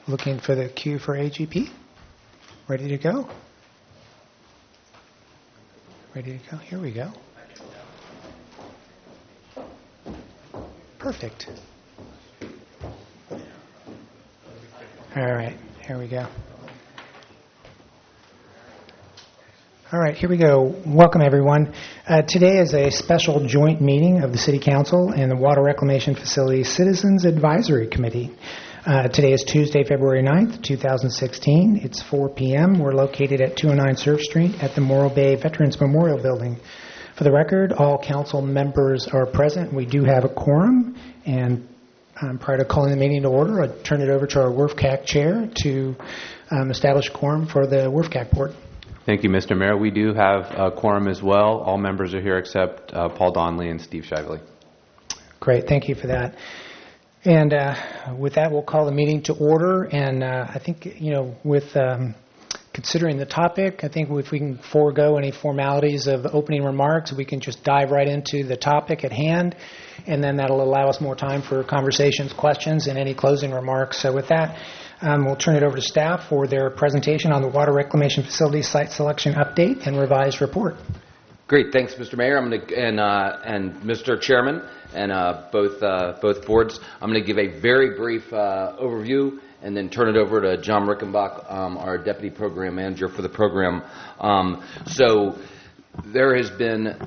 Looking for the cue for AGP. Ready to go? Ready to go? Here we go. Perfect. All right, here we go. All right, here we go. Welcome, everyone. Today is a special joint meeting of the City Council and the Water Reclamation Facility Citizens Advisory Committee. Today is Tuesday, February 9th, 2016. It's 4 p.m. We're located at 209 Surf Street at the Morro Bay Veterans Memorial Building. For the record, all council members are present. We do have a quorum, and prior to calling the meeting to order, I turn it over to our WRFCAC chair to establish a quorum for the WRFCAC board. Thank you, Mr. Mayor. We do have a quorum as well. All members are here except Paul Donnelly and Steve Shively. Great. Thank you for that. And with that, we'll call the meeting to order. And I think, with considering the topic, I think if we can forego any formalities of opening remarks, we can just dive right into the topic at hand. And then that'll allow us more time for conversations, questions, and any closing remarks. So with that, we'll turn it over to staff for their presentation on the Water Reclamation Facility Site Selection Update and Revised Report. Great, thanks, Mr. Mayor. I'm going to and Mr. Chairman and both boards. I'm going to give a very brief overview and then turn it over to John Rickenbach, our Deputy Program Manager for the program. So there has been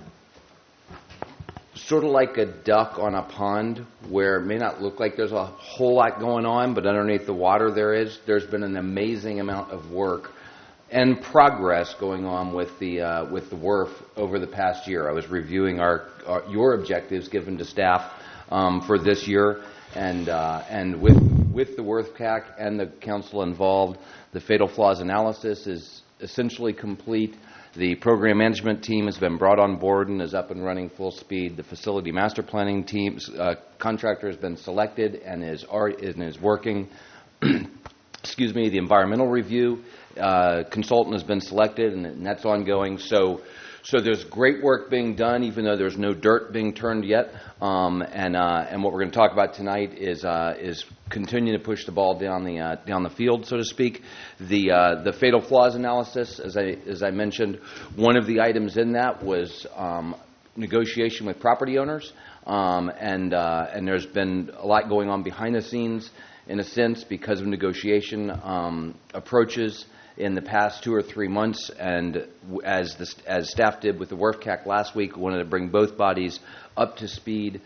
sort of like a duck on a pond where it may not look like there's a whole lot going on, but underneath the water there's been an amazing amount of work and progress going on with the WRF over the past year. I was reviewing your objectives given to staff for this year, and with the WRFCAC and the council involved, the fatal flaws analysis is essentially complete. The program management team has been brought on board and is up and running full speed. The facility master planning team's contractor has been selected and is working. Excuse me. The environmental review consultant has been selected, and that's ongoing. So there's great work being done, even though there's no dirt being turned yet. And what we're going to talk about tonight is continuing to push the ball down the field, so to speak. The fatal flaws analysis, as I mentioned, one of the items in that was negotiation with property owners, and there's been a lot going on behind the scenes, in a sense, because of negotiation approaches in the past 2 or 3 months, and as staff did with the WRFCAC last week, we wanted to bring both bodies up to speed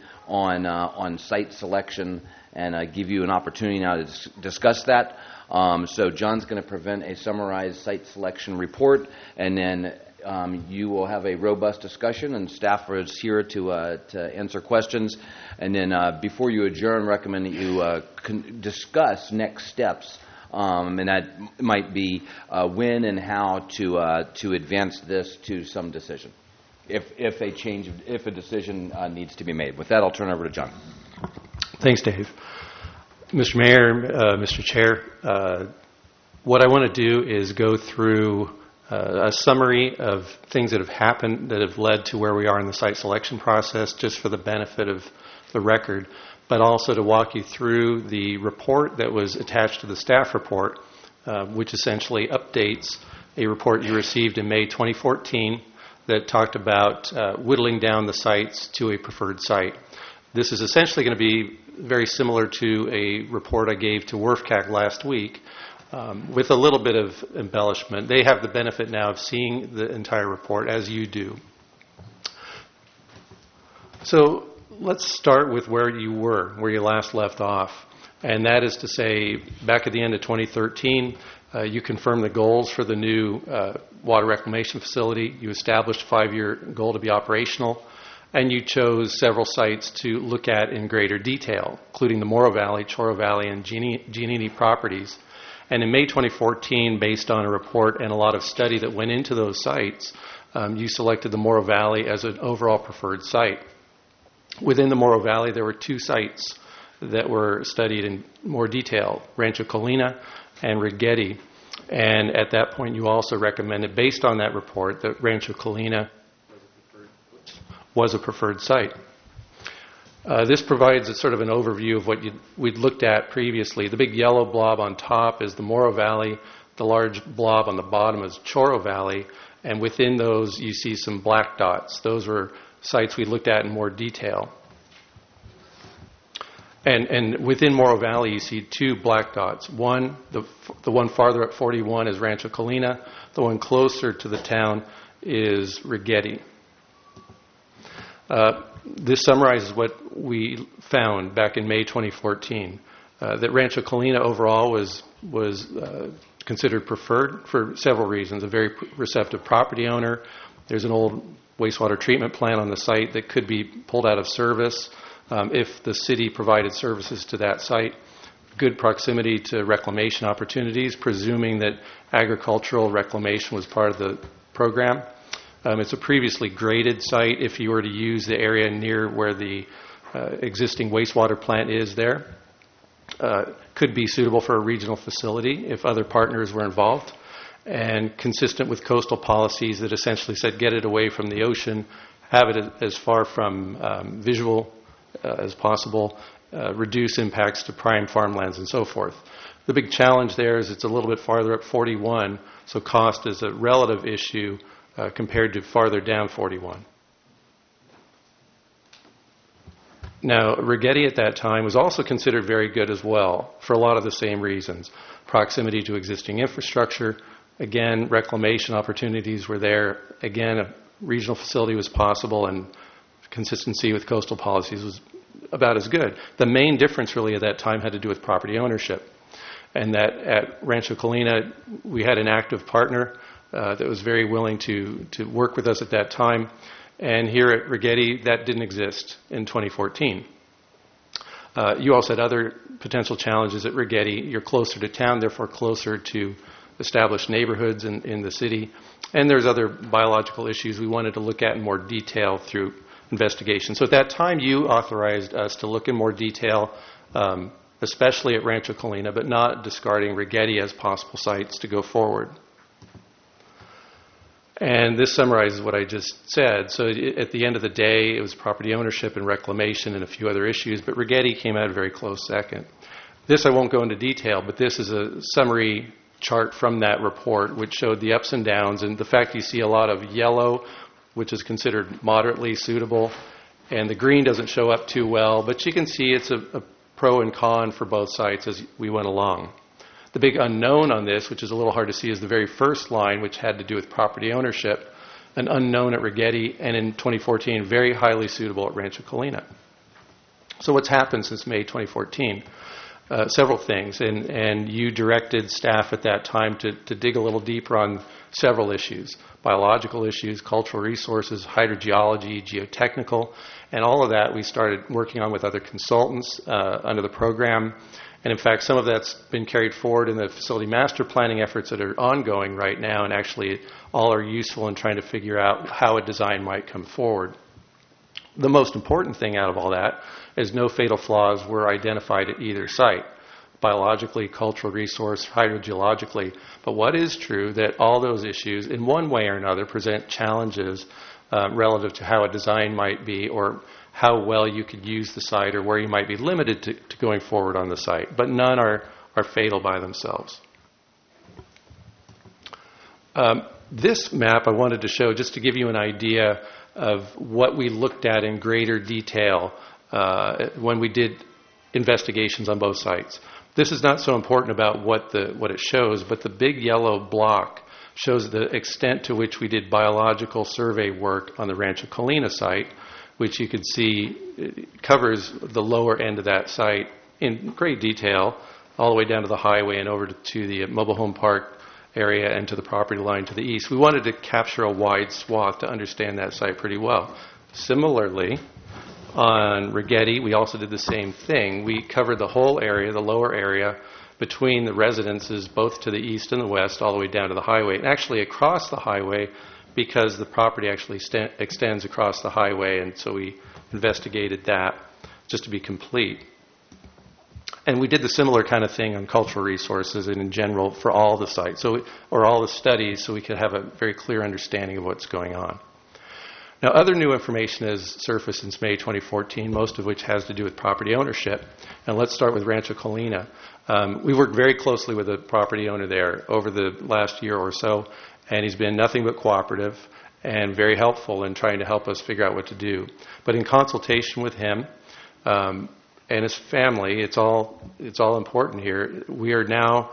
on site selection and give you an opportunity now to discuss that. So John's going to present a summarized site selection report, and then you will have a robust discussion, and staff is here to answer questions. And then before you adjourn, recommend that you discuss next steps. And that might be when and how to advance this to some decision, if a decision needs to be made. With that, I'll turn it over to John. Thanks, Dave. Mr. Mayor, Mr. Chair, what I want to do is go through a summary of things that have happened that have led to where we are in the site selection process, just for the benefit of the record, but also to walk you through the report that was attached to the staff report, which essentially updates a report you received in May 2014 that talked about whittling down the sites to a preferred site. This is essentially going to be very similar to a report I gave to WRFCAC last week, with a little bit of embellishment. They have the benefit now of seeing the entire report, as you do. So let's start with where you last left off. And that is to say, back at the end of 2013, you confirmed the goals for the new water reclamation facility. You established a 5-year goal to be operational. And you chose several sites to look at in greater detail, including the Morro Valley, Chorro Valley, and Giannini properties. And in May 2014, based on a report and a lot of study that went into those sites, you selected the Morro Valley as an overall preferred site. Within the Morro Valley, there were 2 sites that were studied in more detail, Rancho Colina and Righetti. And at that point, you also recommended, based on that report, that Rancho Colina was a preferred site. This provides a sort of an overview of what we'd looked at previously. The big yellow blob on top is the Morro Valley. The large blob on the bottom is Chorro Valley. And within those, you see some black dots. Those were sites we looked at in more detail. And within Morro Valley, you see two black dots. One, the one farther up 41 is Rancho Colina. The one closer to the town is Righetti. This summarizes what we found back in May 2014. That Rancho Colina overall was considered preferred for several reasons. A very receptive property owner. There's an old wastewater treatment plant on the site that could be pulled out of service if the city provided services to that site. Good proximity to reclamation opportunities, presuming that agricultural reclamation was part of the program. It's a previously graded site if you were to use the area near where the existing wastewater plant is there. Could be suitable for a regional facility if other partners were involved, and consistent with coastal policies that essentially said get it away from the ocean, have it as far from visual as possible, reduce impacts to prime farmlands and so forth. The big challenge there is it's a little bit farther up 41, so cost is a relative issue compared to farther down 41. Now, Righetti at that time was also considered very good as well for a lot of the same reasons. Proximity to existing infrastructure. Again, reclamation opportunities were there. Again, a regional facility was possible, and consistency with coastal policies was about as good. The main difference really at that time had to do with property ownership. And that at Rancho Colina, we had an active partner that was very willing to work with us at that time. And here at Righetti, that didn't exist in 2014. You also had other potential challenges at Righetti. You're closer to town, therefore closer to established neighborhoods in the city. And there's other biological issues we wanted to look at in more detail through investigation. So at that time, you authorized us to look in more detail, especially at Rancho Colina, but not discarding Righetti as possible sites to go forward. And this summarizes what I just said. So at the end of the day, it was property ownership and reclamation and a few other issues, but Righetti came out a very close second. This I won't go into detail, but this is a summary chart from that report which showed the ups and downs, and the fact you see a lot of yellow, which is considered moderately suitable, and the green doesn't show up too well, but you can see it's a pro and con for both sites as we went along. The big unknown on this, which is a little hard to see, is the very first line, which had to do with property ownership, an unknown at Righetti, and in 2014, very highly suitable at Rancho Colina. So what's happened since May 2014? Several things, and you directed staff at that time to dig a little deeper on several issues: biological issues, cultural resources, hydrogeology, geotechnical, and all of that we started working on with other consultants under the program. And in fact, some of that's been carried forward in the facility master planning efforts that are ongoing right now, and actually all are useful in trying to figure out how a design might come forward. The most important thing out of all that is no fatal flaws were identified at either site, biologically, cultural resource, hydrogeologically. But what is true that all those issues, in one way or another, present challenges relative to how a design might be, or how well you could use the site, or where you might be limited to going forward on the site. But none are fatal by themselves. This map I wanted to show just to give you an idea of what we looked at in greater detail when we did investigations on both sites. This is not so important about what it shows, but the big yellow block shows the extent to which we did biological survey work on the Rancho Colina site, which you can see covers the lower end of that site in great detail, all the way down to the highway and over to the mobile home park area and to the property line to the east. We wanted to capture a wide swath to understand that site pretty well. Similarly, on Righetti, we also did the same thing. We covered the whole area, the lower area, between the residences, both to the east and the west, all the way down to the highway, and actually across the highway, because the property actually extends across the highway, and so we investigated that just to be complete. And we did the similar kind of thing on cultural resources and in general for all the sites, or all the studies, so we could have a very clear understanding of what's going on. Now, other new information has surfaced since May 2014, most of which has to do with property ownership. And let's start with Rancho Colina. We worked very closely with the property owner there over the last year or so, and he's been nothing but cooperative and very helpful in trying to help us figure out what to do. But in consultation with him and his family, it's all important here. We are now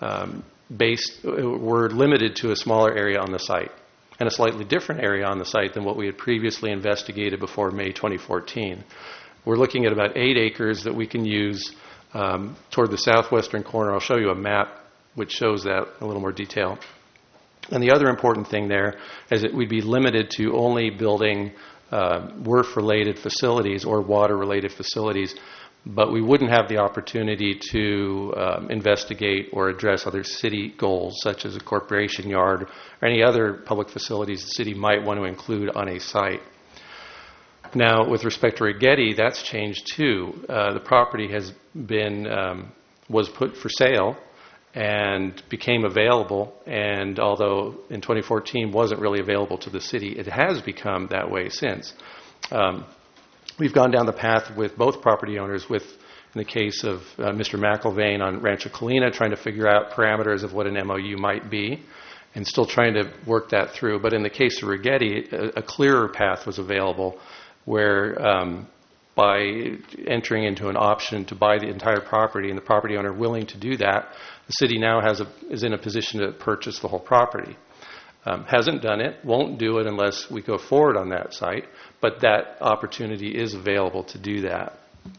we're limited to a smaller area on the site, and a slightly different area on the site than what we had previously investigated before May 2014. We're looking at about 8 acres that we can use toward the southwestern corner. I'll show you a map which shows that in a little more detail. And the other important thing there is that we'd be limited to only building WRF-related facilities or water-related facilities, but we wouldn't have the opportunity to investigate or address other city goals, such as a corporation yard or any other public facilities the city might want to include on a site. Now, with respect to Rigetti, that's changed too. The property was put for sale and became available, and although in 2014 wasn't really available to the city, it has become that way since. We've gone down the path with both property owners, in the case of Mr. McIlvain on Rancho Colina, trying to figure out parameters of what an MOU might be, and still trying to work that through. But in the case of Rigetti, a clearer path was available, where by entering into an option to buy the entire property and the property owner willing to do that, the city now is in a position to purchase the whole property. Hasn't done it, won't do it unless we go forward on that site, but that opportunity is available to do that.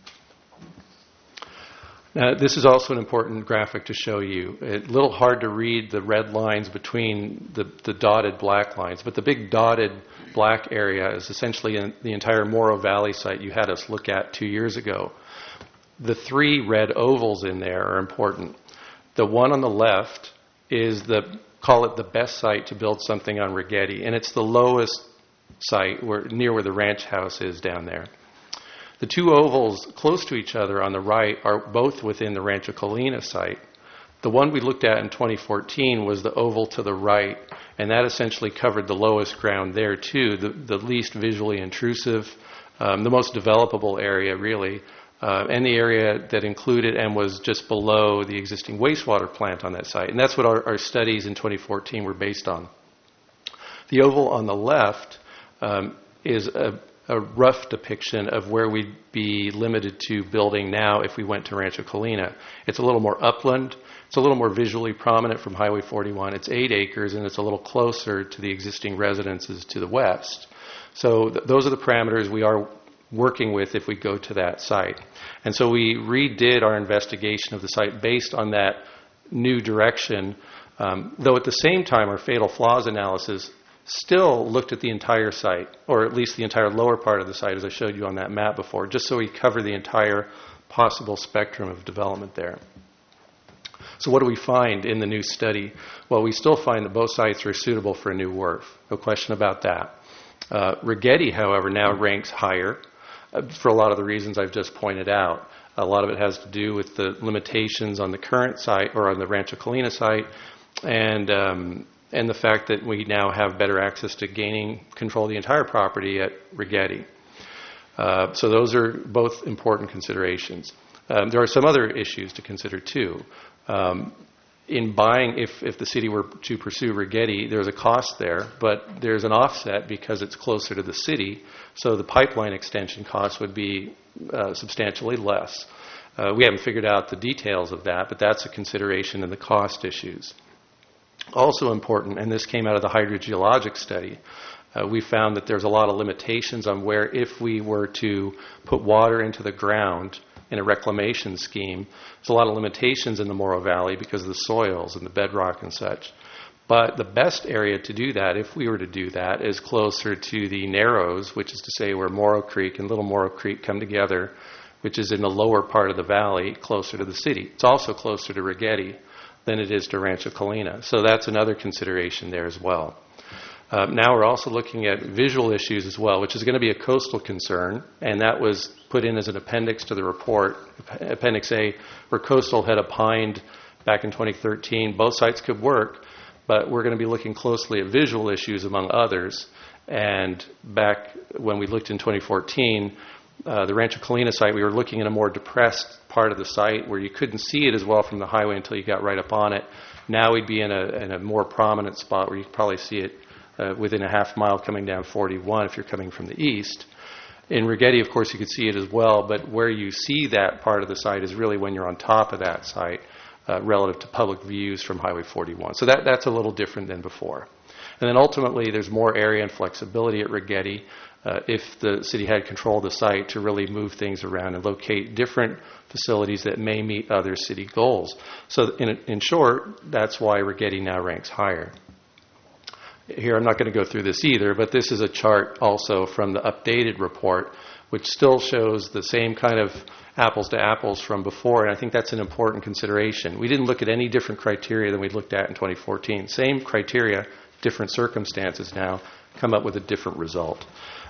Now, this is also an important graphic to show you. It's a little hard to read the red lines between the dotted black lines, but the big dotted black area is essentially the entire Morro Valley site you had us look at 2 years ago. The 3 red ovals in there are important. The one on the left is call it the best site to build something on Rigetti, and it's the lowest site near where the ranch house is down there. The 2 ovals close to each other on the right are both within the Rancho Colina site. The one we looked at in 2014 was the oval to the right, and that essentially covered the lowest ground there too, the least visually intrusive, the most developable area really, and the area that included and was just below the existing wastewater plant on that site. And that's what our studies in 2014 were based on. The oval on the left is a rough depiction of where we'd be limited to building now if we went to Rancho Colina. It's a little more upland. It's a little more visually prominent from Highway 41. It's 8 acres, and it's a little closer to the existing residences to the west. So those are the parameters we are working with if we go to that site. And so we redid our investigation of the site based on that new direction, though at the same time our fatal flaws analysis still looked at the entire site, or at least the entire lower part of the site, as I showed you on that map before, just so we cover the entire possible spectrum of development there. So what do we find in the new study? Well, we still find that both sites are suitable for a new WRF. No question about that. Rigetti, however, now ranks higher for a lot of the reasons I've just pointed out. A lot of it has to do with the limitations on the current site, or on the Rancho Colina site, and the fact that we now have better access to gaining control of the entire property at Rigetti. So those are both important considerations. There are some other issues to consider too. In buying, if the city were to pursue Rigetti, there's a cost there, but there's an offset because it's closer to the city, so the pipeline extension cost would be substantially less. We haven't figured out the details of that, but that's a consideration in the cost issues. Also important, and this came out of the hydrogeologic study, we found that there's a lot of limitations on where, if we were to put water into the ground in a reclamation scheme, there's a lot of limitations in the Morro Valley because of the soils and the bedrock and such. But the best area to do that, if we were to do that, is closer to the Narrows, which is to say where Morro Creek and Little Morro Creek come together, which is in the lower part of the valley, closer to the city. It's also closer to Rigetti than it is to Rancho Colina. So that's another consideration there as well. Now we're also looking at visual issues as well, which is going to be a coastal concern, and that was put in as an appendix to the report, Appendix A, where Coastal had opined back in 2013 both sites could work, but we're going to be looking closely at visual issues among others. And back when we looked in 2014, the Rancho Colina site, we were looking at a more depressed part of the site where you couldn't see it as well from the highway until you got right up on it. Now we'd be in a more prominent spot where you could probably see it within a half mile coming down 41 if you're coming from the east. In Righetti, of course, you could see it as well, but where you see that part of the site is really when you're on top of that site relative to public views from Highway 41. So that's a little different than before. And then ultimately, there's more area and flexibility at Righetti if the city had control of the site to really move things around and locate different facilities that may meet other city goals. So in short, that's why Righetti now ranks higher. Here, I'm not going to go through this either, but this is a chart also from the updated report, which still shows the same kind of apples to apples from before, and I think that's an important consideration. We didn't look at any different criteria than we looked at in 2014. Same criteria, different circumstances now, come up with a different result.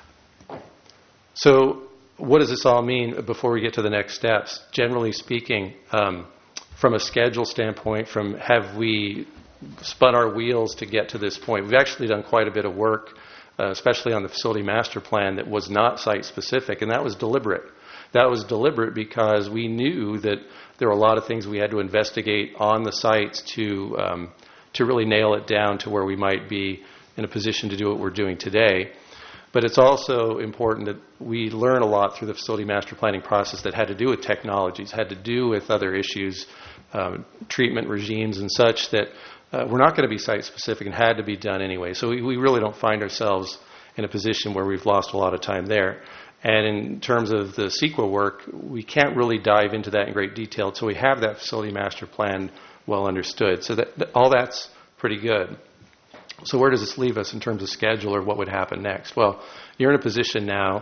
So what does this all mean before we get to the next steps? Generally speaking, from a schedule standpoint, from have we spun our wheels to get to this point? We've actually done quite a bit of work, especially on the facility master plan that was not site-specific, and that was deliberate. That was deliberate because we knew that there were a lot of things we had to investigate on the sites to really nail it down to where we might be in a position to do what we're doing today. But it's also important that we learn a lot through the facility master planning process that had to do with technologies, had to do with other issues, treatment regimes and such that we're not going to be site-specific and had to be done anyway. So we really don't find ourselves in a position where we've lost a lot of time there. And in terms of the CEQA work, we can't really dive into that in great detail until we have that facility master plan well understood. So all that's pretty good. So where does this leave us in terms of schedule or what would happen next? Well, you're in a position now.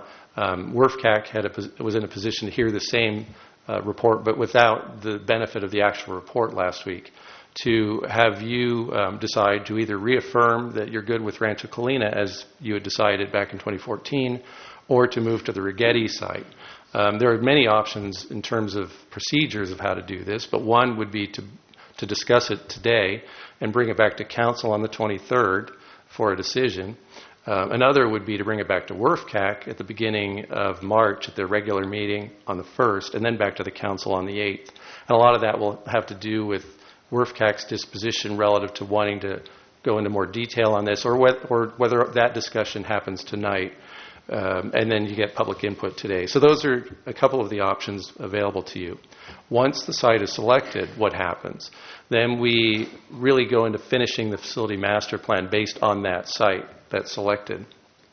WRF-CAC was in a position to hear the same report, but without the benefit of the actual report last week, to have you decide to either reaffirm that you're good with Rancho Colina as you had decided back in 2014, or to move to the Righetti site. There are many options in terms of procedures of how to do this, but one would be to discuss it today and bring it back to council on the 23rd for a decision. Another would be to bring it back to WRF-CAC at the beginning of March at their regular meeting on the 1st, and then back to the council on the 8th. And a lot of that will have to do with WRF-CAC's disposition relative to wanting to go into more detail on this, or whether that discussion happens tonight, and then you get public input today. So those are a couple of the options available to you. Once the site is selected, what happens? Then we really go into finishing the facility master plan based on that site that's selected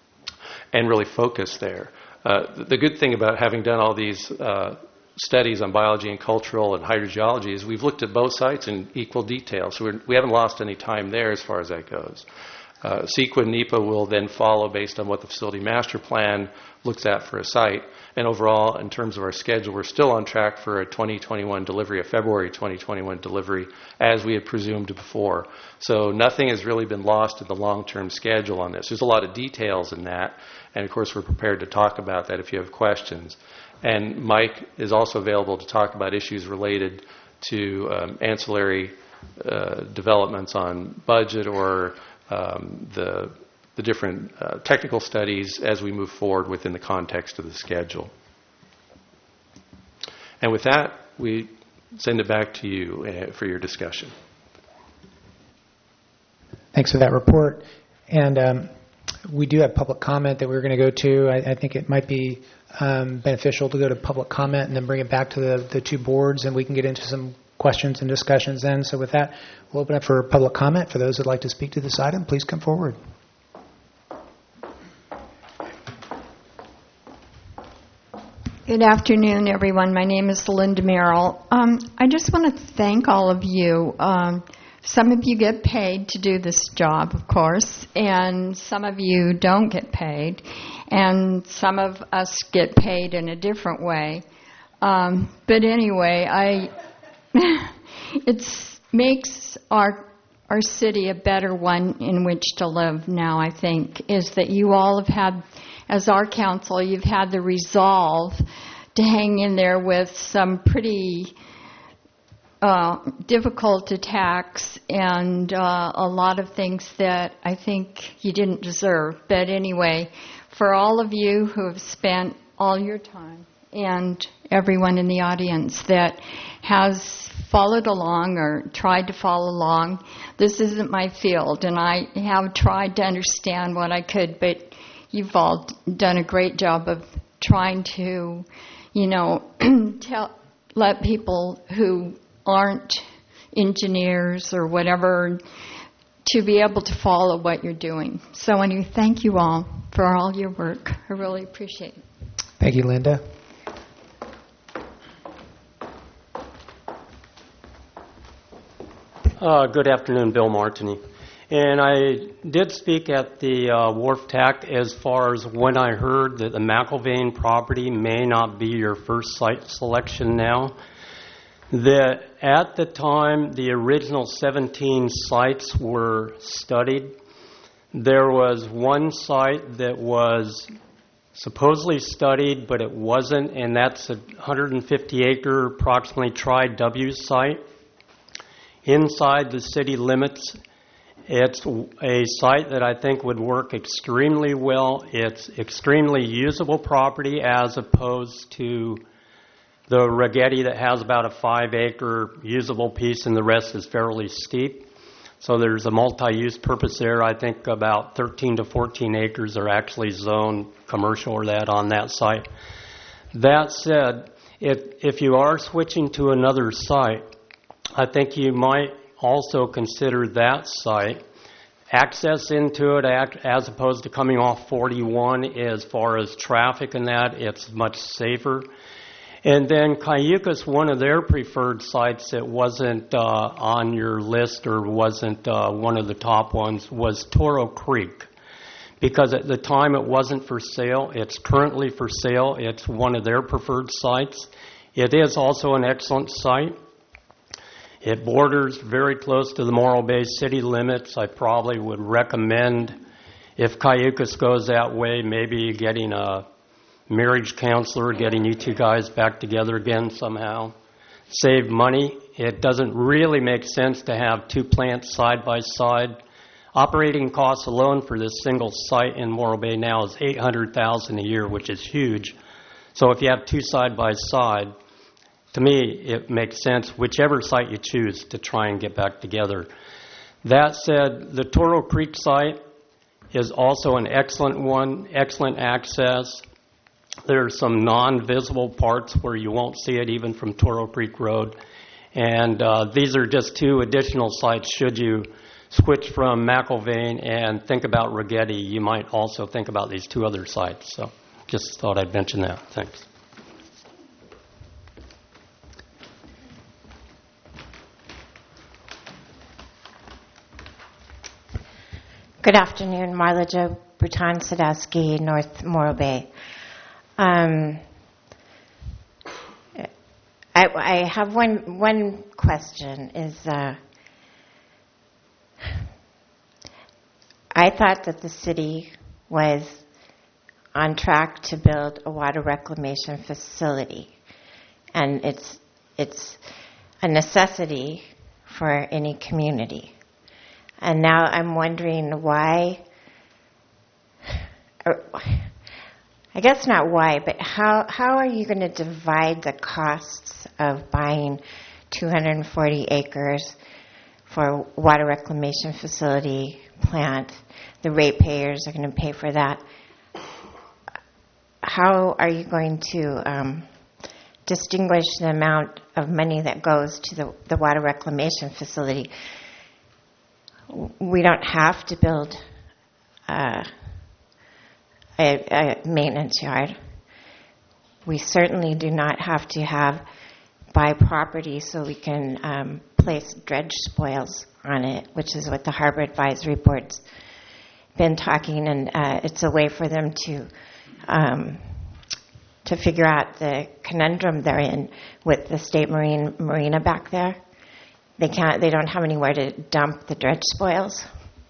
and really focus there. The good thing about having done all these studies on biology and cultural and hydrogeology is we've looked at both sites in equal detail, so we haven't lost any time there as far as that goes. CEQA and NEPA will then follow based on what the facility master plan looks at for a site. And overall, in terms of our schedule, we're still on track for a 2021 delivery, a February 2021 delivery, as we had presumed before. So nothing has really been lost in the long-term schedule on this. There's a lot of details in that, and of course we're prepared to talk about that if you have questions. And Mike is also available to talk about issues related to ancillary developments on budget or the different technical studies as we move forward within the context of the schedule. And with that, we send it back to you for your discussion. Thanks for that report. And we do have public comment that we're going to go to. I think it might be beneficial to go to public comment and then bring it back to the two boards, and we can get into some questions and discussions then. So with that, we'll open up for public comment. For those that would like to speak to this item, please come forward. Good afternoon, everyone. My name is Linda Merrill. I just want to thank all of you. Some of you get paid to do this job, of course, and some of you don't get paid, and some of us get paid in a different way. But anyway, it makes our city a better one in which to live now, I think, is that you all have had, as our council, you've had the resolve to hang in there with some pretty difficult attacks and a lot of things that I think you didn't deserve. But anyway, for all of you who have spent all your time and everyone in the audience that has followed along or tried to follow along, this isn't my field, and I have tried to understand what I could, but you've all done a great job of trying to, let people who aren't engineers or whatever to be able to follow what you're doing. So anyway, thank you all for all your work. I really appreciate it. Thank you, Linda. Good afternoon, Bill Martini. And I did speak at the Wharf TAC as far as when I heard that the McIlvaine property may not be your first site selection now. That at the time the original 17 sites were studied, there was one site that was supposedly studied, but it wasn't, and that's a 150-acre, approximately Tri-W site inside the city limits. It's a site that I think would work extremely well. It's extremely usable property as opposed to the Ragetti that has about a 5-acre usable piece and the rest is fairly steep. So there's a multi-use purpose there. I think about 13 to 14 acres are actually zoned commercial or that on that site. That said, if you are switching to another site, I think you might also consider that site. Access into it as opposed to coming off 41 as far as traffic and that, it's much safer. And then Cayucos, one of their preferred sites that wasn't on your list or wasn't one of the top ones was Toro Creek. Because at the time it wasn't for sale. It's currently for sale. It's one of their preferred sites. It is also an excellent site. It borders very close to the Morro Bay city limits. I probably would recommend, if Cayucos goes that way, maybe getting a marriage counselor, getting you two guys back together again somehow. Save money. It doesn't really make sense to have two plants side by side. Operating costs alone for this single site in Morro Bay now is $800,000 a year, which is huge. So if you have two side by side, to me, it makes sense, whichever site you choose, to try and get back together. That said, the Toro Creek site is also an excellent one, excellent access. There are some non-visible parts where you won't see it even from Toro Creek Road. And these are just two additional sites. Should you switch from McIlvaine and think about Ragetti, you might also think about these two other sites. So just thought I'd mention that. Thanks. Good afternoon, Marla Jo Bruton Sadowski, North Morro Bay. I have one question. I thought that the city was on track to build a water reclamation facility, and it's a necessity for any community. And now I'm wondering why, I guess not why, but how are you going to divide the costs of buying 240 acres for a water reclamation facility plant? The ratepayers are going to pay for that. How are you going to distinguish the amount of money that goes to the water reclamation facility? We don't have to build a maintenance yard. We certainly do not have to buy property so we can place dredge spoils on it, which is what the Harbor Advisory Board's been talking, and it's a way for them to figure out the conundrum they're in with the state marina back there. They don't have anywhere to dump the dredge spoils.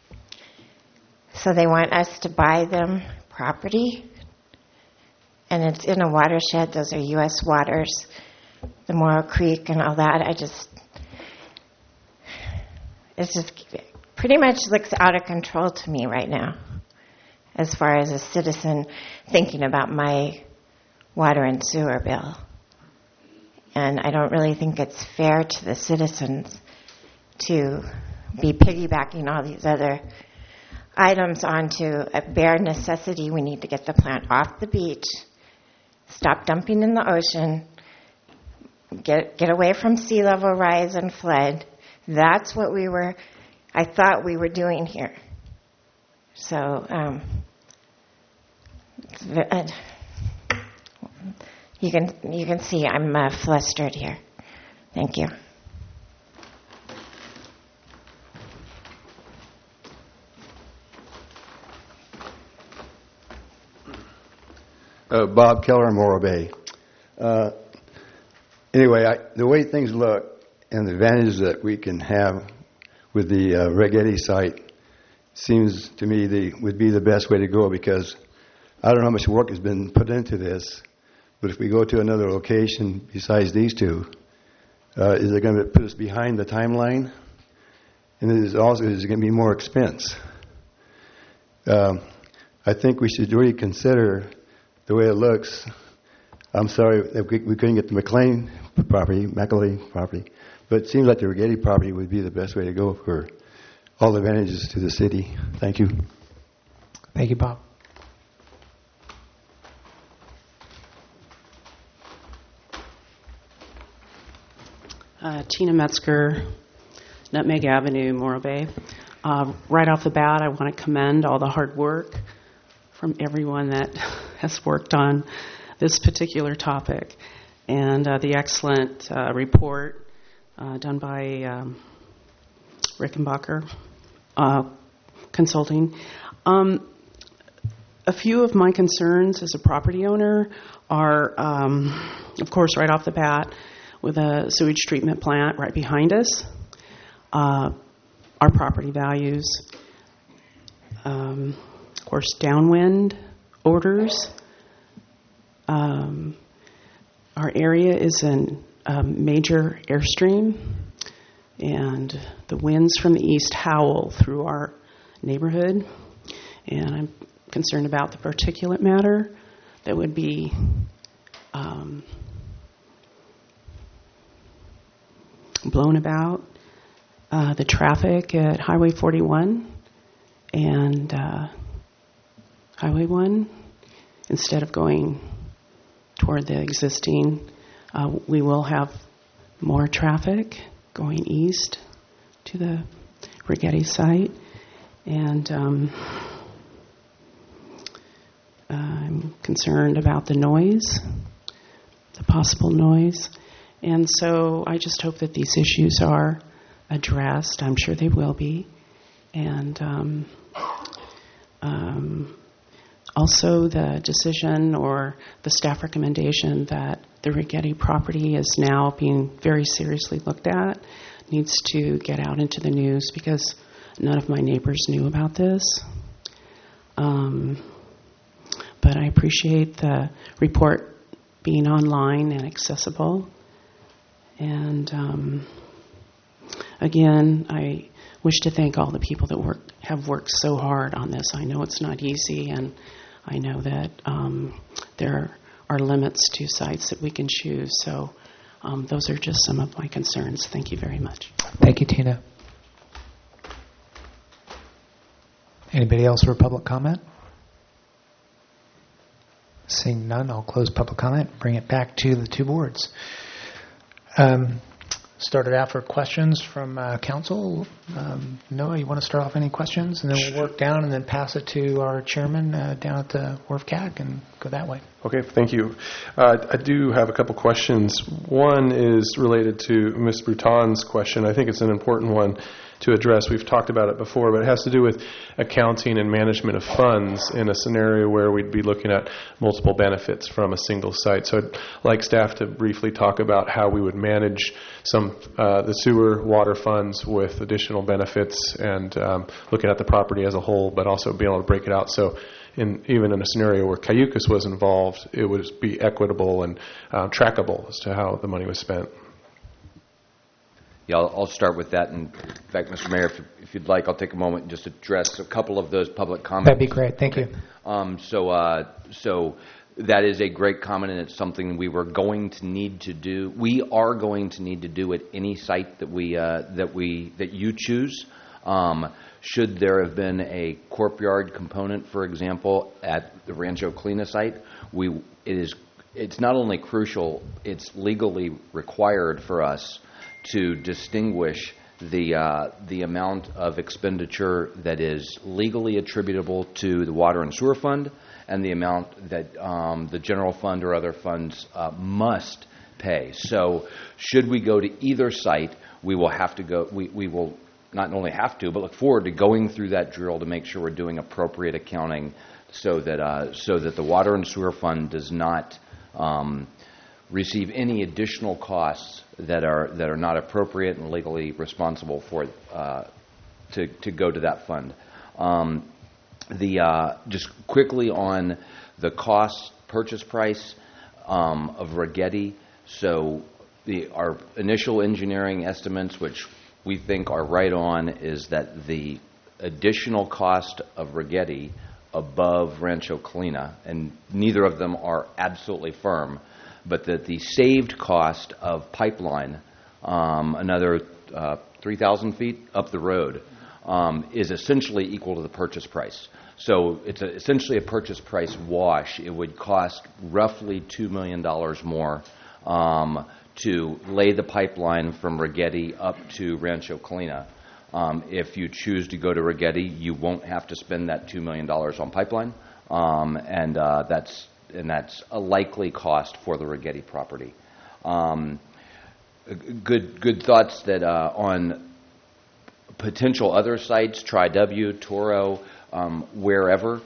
So they want us to buy them property. And it's in a watershed. Those are U.S. waters, the Morro Creek and all that. It's just pretty much looks out of control to me right now, as far as a citizen thinking about my water and sewer bill. And I don't really think it's fair to the citizens to be piggybacking all these other items onto a bare necessity. We need to get the plant off the beach, stop dumping in the ocean, get away from sea level rise and flood. That's what I thought we were doing here. So, you can see I'm flustered here. Thank you. Bob Keller, Morro Bay. Anyway, the way things look and the advantages that we can have with the Rigetti site seems to me would be the best way to go, because I don't know how much work has been put into this, but if we go to another location besides these two, is it going to put us behind the timeline? And is it going to be more expense? I think we should really consider the way it looks. I'm sorry that we couldn't get the McLean property, but it seems like the Rigetti property would be the best way to go for all the advantages to the city. Thank you. Thank you, Bob. Tina Metzger, Nutmeg Avenue, Morro Bay. Right off the bat, I want to commend all the hard work from everyone that has worked on this particular topic, and the excellent report done by Rickenbacker Consulting. A few of my concerns as a property owner are, of course, right off the bat, with a sewage treatment plant right behind us, our property values, of course, downwind odors. Our area is in a major airstream, and the winds from the east howl through our neighborhood, and I'm concerned about the particulate matter that would be blown about, the traffic at Highway 41 and Highway 1. Instead of going toward the existing, we will have more traffic going east to the Rigetti site. And I'm concerned about the noise, the possible noise. And so I just hope that these issues are addressed. I'm sure they will be. And also the decision or the staff recommendation that the Rigetti property is now being very seriously looked at needs to get out into the news, because none of my neighbors knew about this. But I appreciate the report being online and accessible. And again, I wish to thank all the people that have worked so hard on this. I know it's not easy, and I know that there are limits to sites that we can choose. So those are just some of my concerns. Thank you very much. Thank you, Tina. Anybody else for public comment? Seeing none, I'll close public comment, bring it back to the two boards. Started out for questions from council. Noah, you want to start off any questions? And then we'll work down and then pass it to our chairman down at the Wharf CAC and go that way. Okay, thank you. I do have a couple questions. One is related to Ms. Bruton's question. I think it's an important one to address. We've talked about it before, but it has to do with accounting and management of funds in a scenario where we'd be looking at multiple benefits from a single site. So I'd like staff to briefly talk about how we would manage the sewer water funds with additional benefits, and looking at the property as a whole, but also being able to break it out. So even in a scenario where Cayucas was involved, it would be equitable and trackable as to how the money was spent. Yeah, I'll start with that. And in fact, Mr. Mayor, if you'd like, I'll take a moment and just address a couple of those public comments. That'd be great. Thank you. So that is a great comment, and it's something we were going to need to do. We are going to need to do at any site that you choose. Should there have been a corp yard component, for example, at the Rancho Colina site, it's not only crucial, it's legally required for us to distinguish the amount of expenditure that is legally attributable to the Water and Sewer Fund and the amount that the general fund or other funds must pay. So should we go to either site, we will have to go, we will not only have to, but look forward to going through that drill to make sure we're doing appropriate accounting so that the Water and Sewer Fund does not receive any additional costs that are not appropriate and legally responsible for to go to that fund. Just quickly on the cost purchase price of Rigetti. So our initial engineering estimates, which we think are right on, is that the additional cost of Rigetti above Rancho Colina, and neither of them are absolutely firm, but that the saved cost of pipeline, another 3,000 feet up the road, is essentially equal to the purchase price. So it's essentially a purchase price wash. It would cost roughly $2 million more to lay the pipeline from Rigetti up to Rancho Colina. If you choose to go to Rigetti, you won't have to spend that $2 million on pipeline, and that's a likely cost for the Rigetti property. Good thoughts that on potential other sites, Tri-W, Toro, wherever.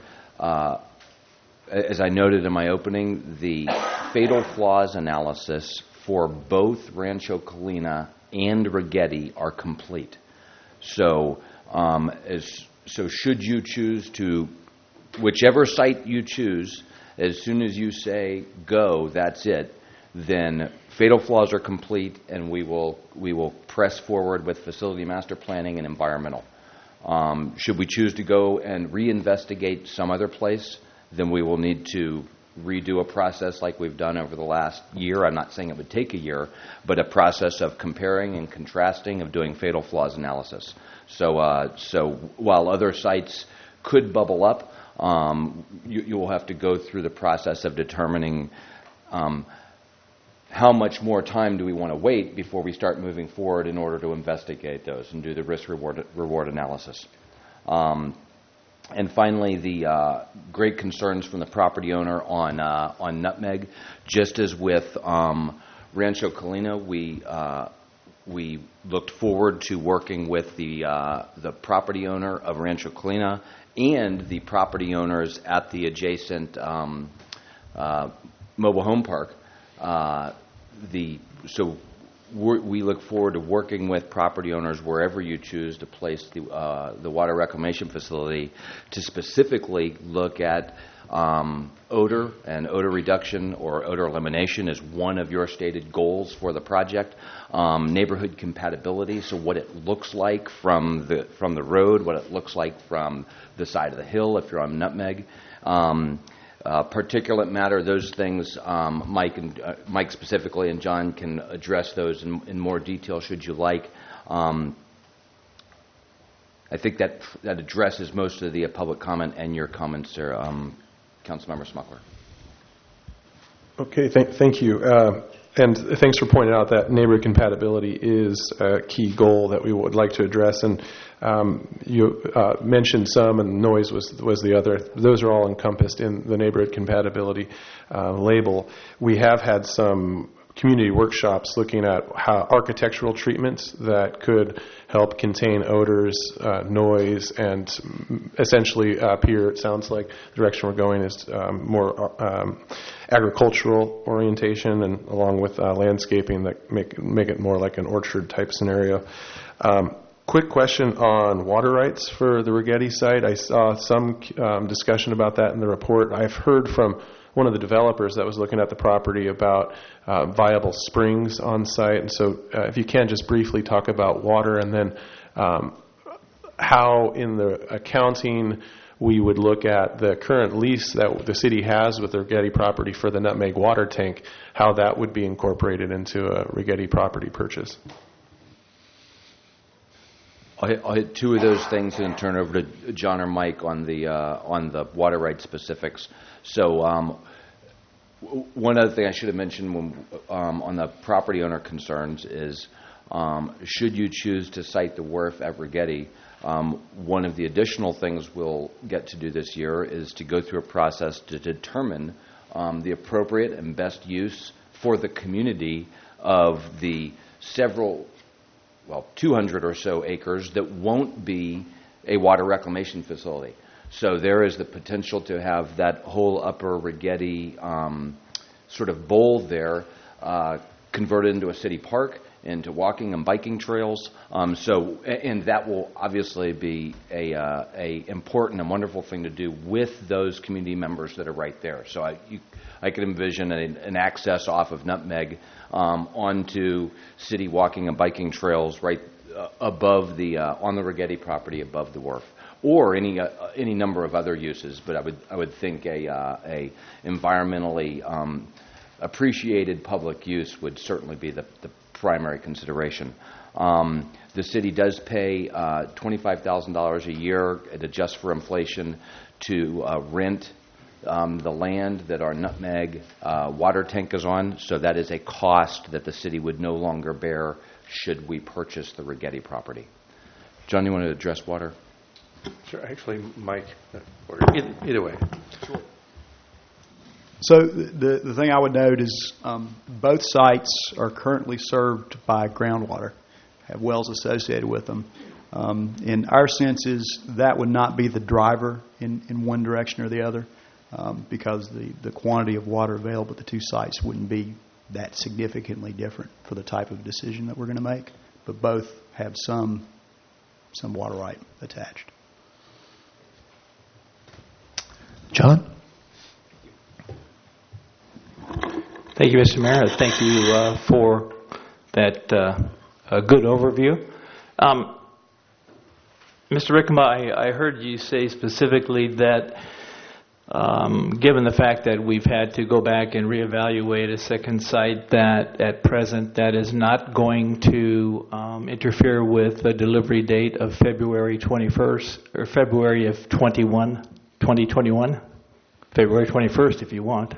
As I noted in my opening, the fatal flaws analysis for both Rancho Colina and Rigetti are complete. So, should you choose to, whichever site you choose, as soon as you say go, that's it, then fatal flaws are complete, and we will press forward with facility master planning and environmental. Should we choose to go and reinvestigate some other place, then we will need to redo a process like we've done over the last year. I'm not saying it would take a year, but a process of comparing and contrasting, of doing fatal flaws analysis. So while other sites could bubble up, you will have to go through the process of determining how much more time do we want to wait before we start moving forward in order to investigate those and do the risk-reward analysis. And finally, the great concerns from the property owner on Nutmeg. Just as with Rancho Colina, we looked forward to working with the property owner of Rancho Colina and the property owners at the adjacent mobile home park. We look forward to working with property owners wherever you choose to place the water reclamation facility to specifically look at odor and odor reduction or odor elimination is one of your stated goals for the project. Neighborhood compatibility, so what it looks like from the road, what it looks like from the side of the hill if you're on Nutmeg. Particulate matter, those things, Mike specifically and John can address those in more detail should you like. I think that addresses most of the public comment and your comments there, Councilmember Smuckler. Okay, thank you. And thanks for pointing out that neighborhood compatibility is a key goal that we would like to address. And you mentioned some, and noise was the other. Those are all encompassed in the neighborhood compatibility label. We have had some community workshops looking at how architectural treatments that could help contain odors, noise, and essentially up here it sounds like the direction we're going is more agricultural orientation, and along with landscaping that make it more like an orchard type scenario. Quick question on water rights for the Rigetti site. I saw some discussion about that in the report. I've heard from one of the developers that was looking at the property about viable springs on site. And so if you can just briefly talk about water, and then how in the accounting we would look at the current lease that the city has with the Rigetti property for the Nutmeg water tank, how that would be incorporated into a Rigetti property purchase. I'll hit two of those things and turn over to John or Mike on the water rights specifics. So one other thing I should have mentioned when, on the property owner concerns is should you choose to site the wharf at Rigetti, one of the additional things we'll get to do this year is to go through a process to determine the appropriate and best use for the community of the 200 or so acres that won't be a water reclamation facility. So there is the potential to have that whole upper Rigetti sort of bowl there converted into a city park, into walking and biking trails. And that will obviously be a important and wonderful thing to do with those community members that are right there. So I could envision an access off of Nutmeg onto city walking and biking trails right above on the Rigetti property above the wharf, or any number of other uses. But I would think a environmentally appreciated public use would certainly be the primary consideration. The city does pay $25,000 a year. It adjusts for inflation to rent the land that our Nutmeg water tank is on. So that is a cost that the city would no longer bear should we purchase the Rigetti property. John, you want to address water? Sure. Actually, Mike, either way. Sure. So the thing I would note is both sites are currently served by groundwater, have wells associated with them. In our sense is that would not be the driver in one direction or the other, because the quantity of water available at the two sites wouldn't be that significantly different for the type of decision that we're going to make. But both have some water right attached. John? Thank you, Mr. Mayor. Thank you for that good overview. Mr. Rickema, I heard you say specifically that given the fact that we've had to go back and reevaluate a second site, that at present that is not going to interfere with the delivery date of February 21st, or February of 2021? February 21st if you want.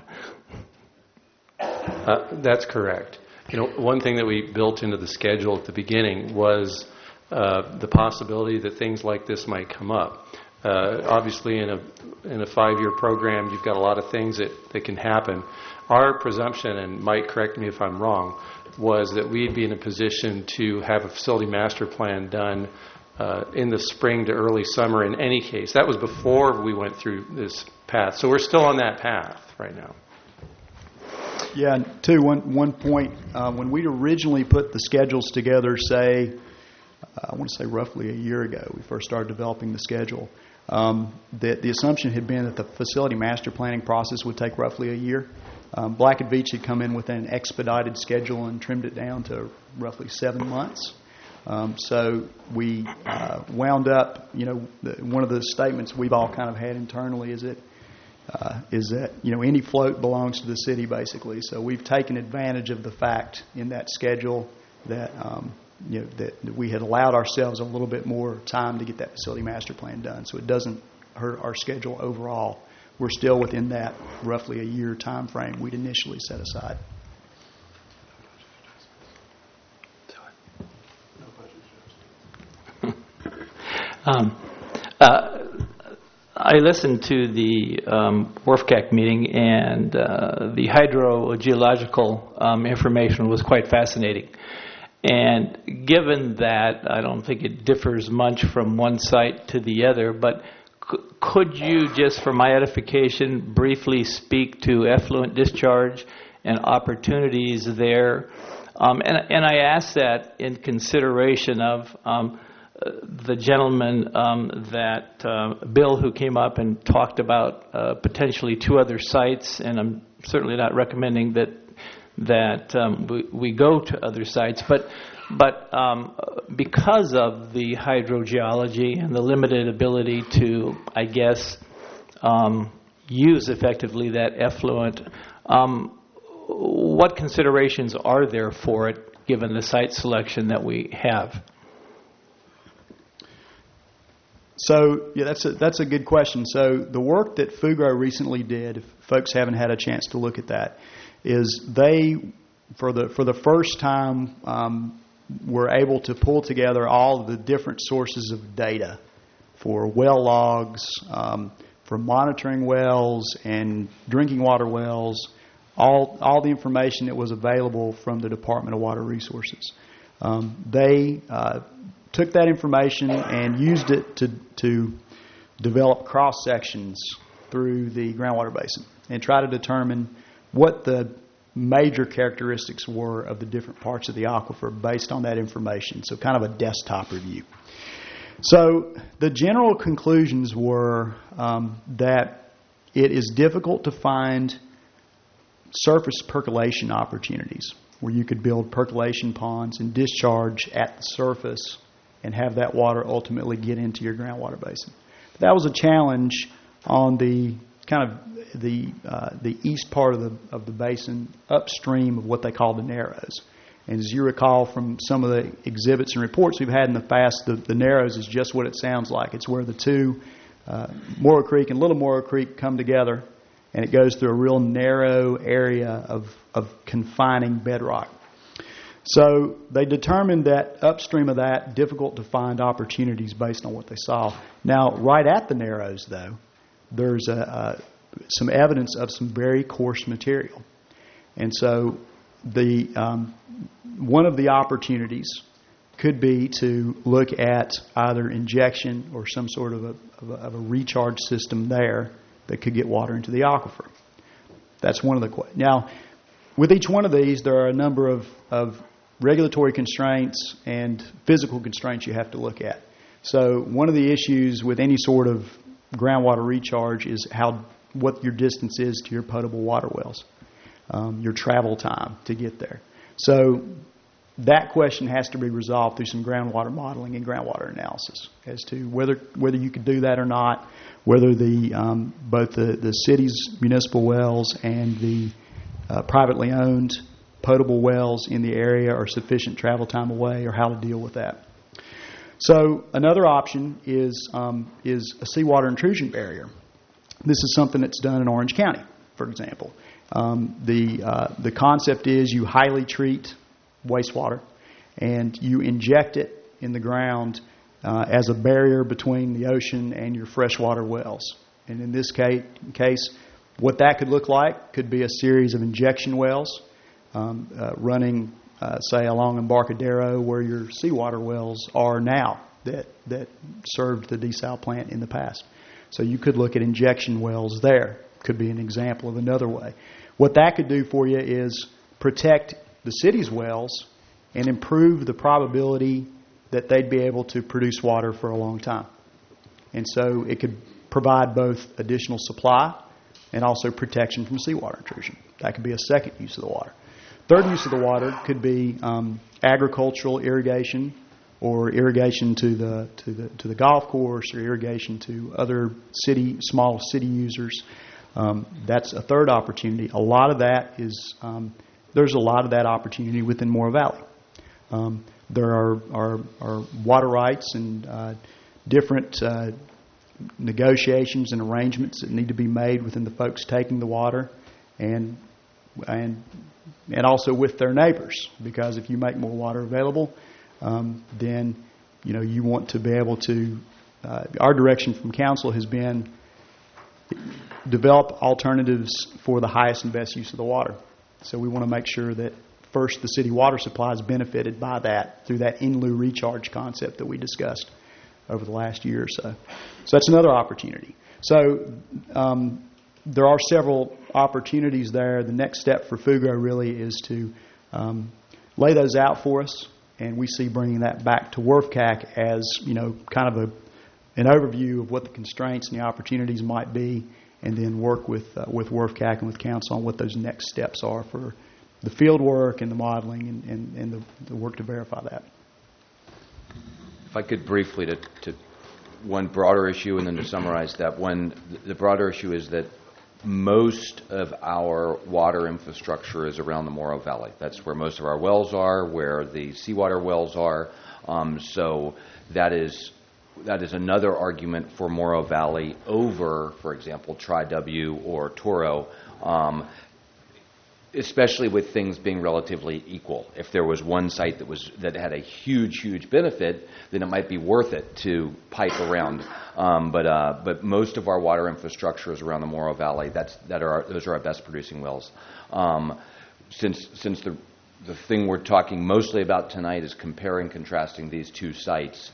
That's correct. One thing that we built into the schedule at the beginning was the possibility that things like this might come up. Obviously, in a 5-year program, you've got a lot of things that can happen. Our presumption, and Mike, correct me if I'm wrong, was that we'd be in a position to have a facility master plan done in the spring to early summer in any case. That was before we went through this path. So we're still on that path right now. Yeah, too, one point, when we originally put the schedules together, I want to say roughly a year ago, we first started developing the schedule, that the assumption had been that the facility master planning process would take roughly a year. Black & Veatch had come in with an expedited schedule and trimmed it down to roughly 7 months. So we wound up, one of the statements we've all kind of had internally is that any float belongs to the city, basically. So we've taken advantage of the fact in that schedule that that we had allowed ourselves a little bit more time to get that facility master plan done, so it doesn't hurt our schedule overall. We're still within that roughly a year time frame we'd initially set aside. I listened to the WRFCAC meeting, and the hydrogeological information was quite fascinating. And given that, I don't think it differs much from one site to the other, but could you, just for my edification, briefly speak to effluent discharge and opportunities there? And I ask that in consideration of the gentleman Bill, who came up and talked about potentially 2 other sites, and I'm certainly not recommending that we go to other sites, but because of the hydrogeology and the limited ability to, I guess, use effectively that effluent, what considerations are there for it, given the site selection that we have? So, yeah, that's a good question. So the work that Fugro recently did, if folks haven't had a chance to look at that, is they, for the first time, were able to pull together all of the different sources of data for well logs, for monitoring wells and drinking water wells, all the information that was available from the Department of Water Resources. They took that information and used it to develop cross sections through the groundwater basin and try to determine what the major characteristics were of the different parts of the aquifer based on that information. So kind of a desktop review. So the general conclusions were that it is difficult to find surface percolation opportunities where you could build percolation ponds and discharge at the surface and have that water ultimately get into your groundwater basin. That was a challenge on the kind of the east part of the basin, upstream of what they call the Narrows. And as you recall from some of the exhibits and reports we've had in the past, the Narrows is just what it sounds like. It's where the two, Morrow Creek and Little Morrow Creek, come together, and it goes through a real narrow area of confining bedrock. So they determined that upstream of that, difficult to find opportunities based on what they saw. Now, right at the Narrows, though, there's some evidence of some very coarse material. And so one of the opportunities could be to look at either injection or some sort of a recharge system there that could get water into the aquifer. That's one of the questions. Now, with each one of these, there are a number of regulatory constraints and physical constraints you have to look at. So one of the issues with any sort of groundwater recharge is what your distance is to your potable water wells, your travel time to get there. So that question has to be resolved through some groundwater modeling and groundwater analysis as to whether you could do that or not, whether both the city's municipal wells and the privately owned potable wells in the area are sufficient travel time away, or how to deal with that. So another option is a seawater intrusion barrier. This is something that's done in Orange County, for example. The concept is you highly treat wastewater and you inject it in the ground as a barrier between the ocean and your freshwater wells. And in this case, what that could look like could be a series of injection wells running, say, along Embarcadero where your seawater wells are now that served the desal plant in the past. So you could look at injection wells there. Could be an example of another way. What that could do for you is protect the city's wells and improve the probability that they'd be able to produce water for a long time. And so it could provide both additional supply and also protection from seawater intrusion. That could be a second use of the water. Third use of the water could be agricultural irrigation, or irrigation to the golf course, or irrigation to other small city users. That's a third opportunity. A lot of that is there's a lot of that opportunity within Morrow Valley. There are water rights and different negotiations and arrangements that need to be made within the folks taking the water, and also with their neighbors, because if you make more water available, then you want to be able to. Our direction from council has been develop alternatives for the highest and best use of the water. So we want to make sure that first the city water supply is benefited by that through that in lieu recharge concept that we discussed over the last year or so. So that's another opportunity. So there are several opportunities there. The next step for Fugro really is to lay those out for us and we see bringing that back to WRFCAC as, kind of an overview of what the constraints and the opportunities might be, and then work with WRFCAC and with council on what those next steps are for the field work and the modeling and the work to verify that. If I could briefly to one broader issue and then to summarize that one, the broader issue is that most of our water infrastructure is around the Morrow Valley. That's where most of our wells are, where the seawater wells are. So that is another argument for Morrow Valley over, for example, Tri-W or Toro, especially with things being relatively equal. If there was one site that had a huge benefit, then it might be worth it to pipe around. But most of our water infrastructure is around the Morrow Valley. Those are our best producing wells. Since the thing we're talking mostly about tonight is comparing, contrasting these two sites.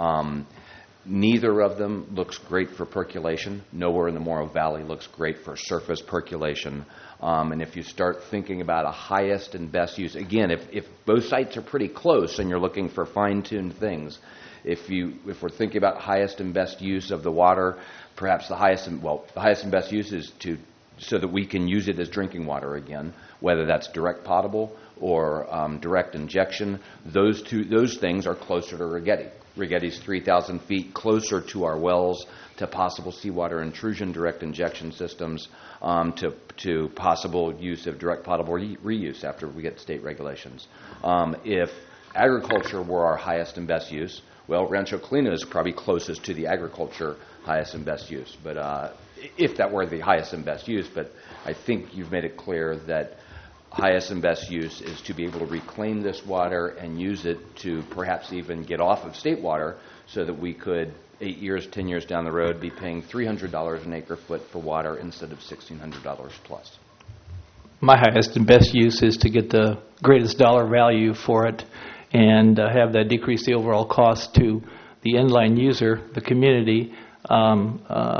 Neither of them looks great for percolation. Nowhere in the Morrow Valley looks great for surface percolation. And if you start thinking about a highest and best use, again, if both sites are pretty close and you're looking for fine-tuned things, if we're thinking about highest and best use of the water, perhaps the highest and best use is so that we can use it as drinking water again, whether that's direct potable or direct injection. Those things are closer to Rigetti. Rigetti's 3,000 feet closer to our wells, to possible seawater intrusion, direct injection systems, to possible use of direct potable reuse after we get state regulations. If agriculture were our highest and best use, well, Rancho Colina is probably closest to the agriculture highest and best use. But if that were the highest and best use, but I think you've made it clear that highest and best use is to be able to reclaim this water and use it to perhaps even get off of state water so that we could, 8 years, 10 years down the road, be paying $300 an acre foot for water instead of $1,600 plus. My highest and best use is to get the greatest dollar value for it and have that decrease the overall cost to the end-line user, the community, and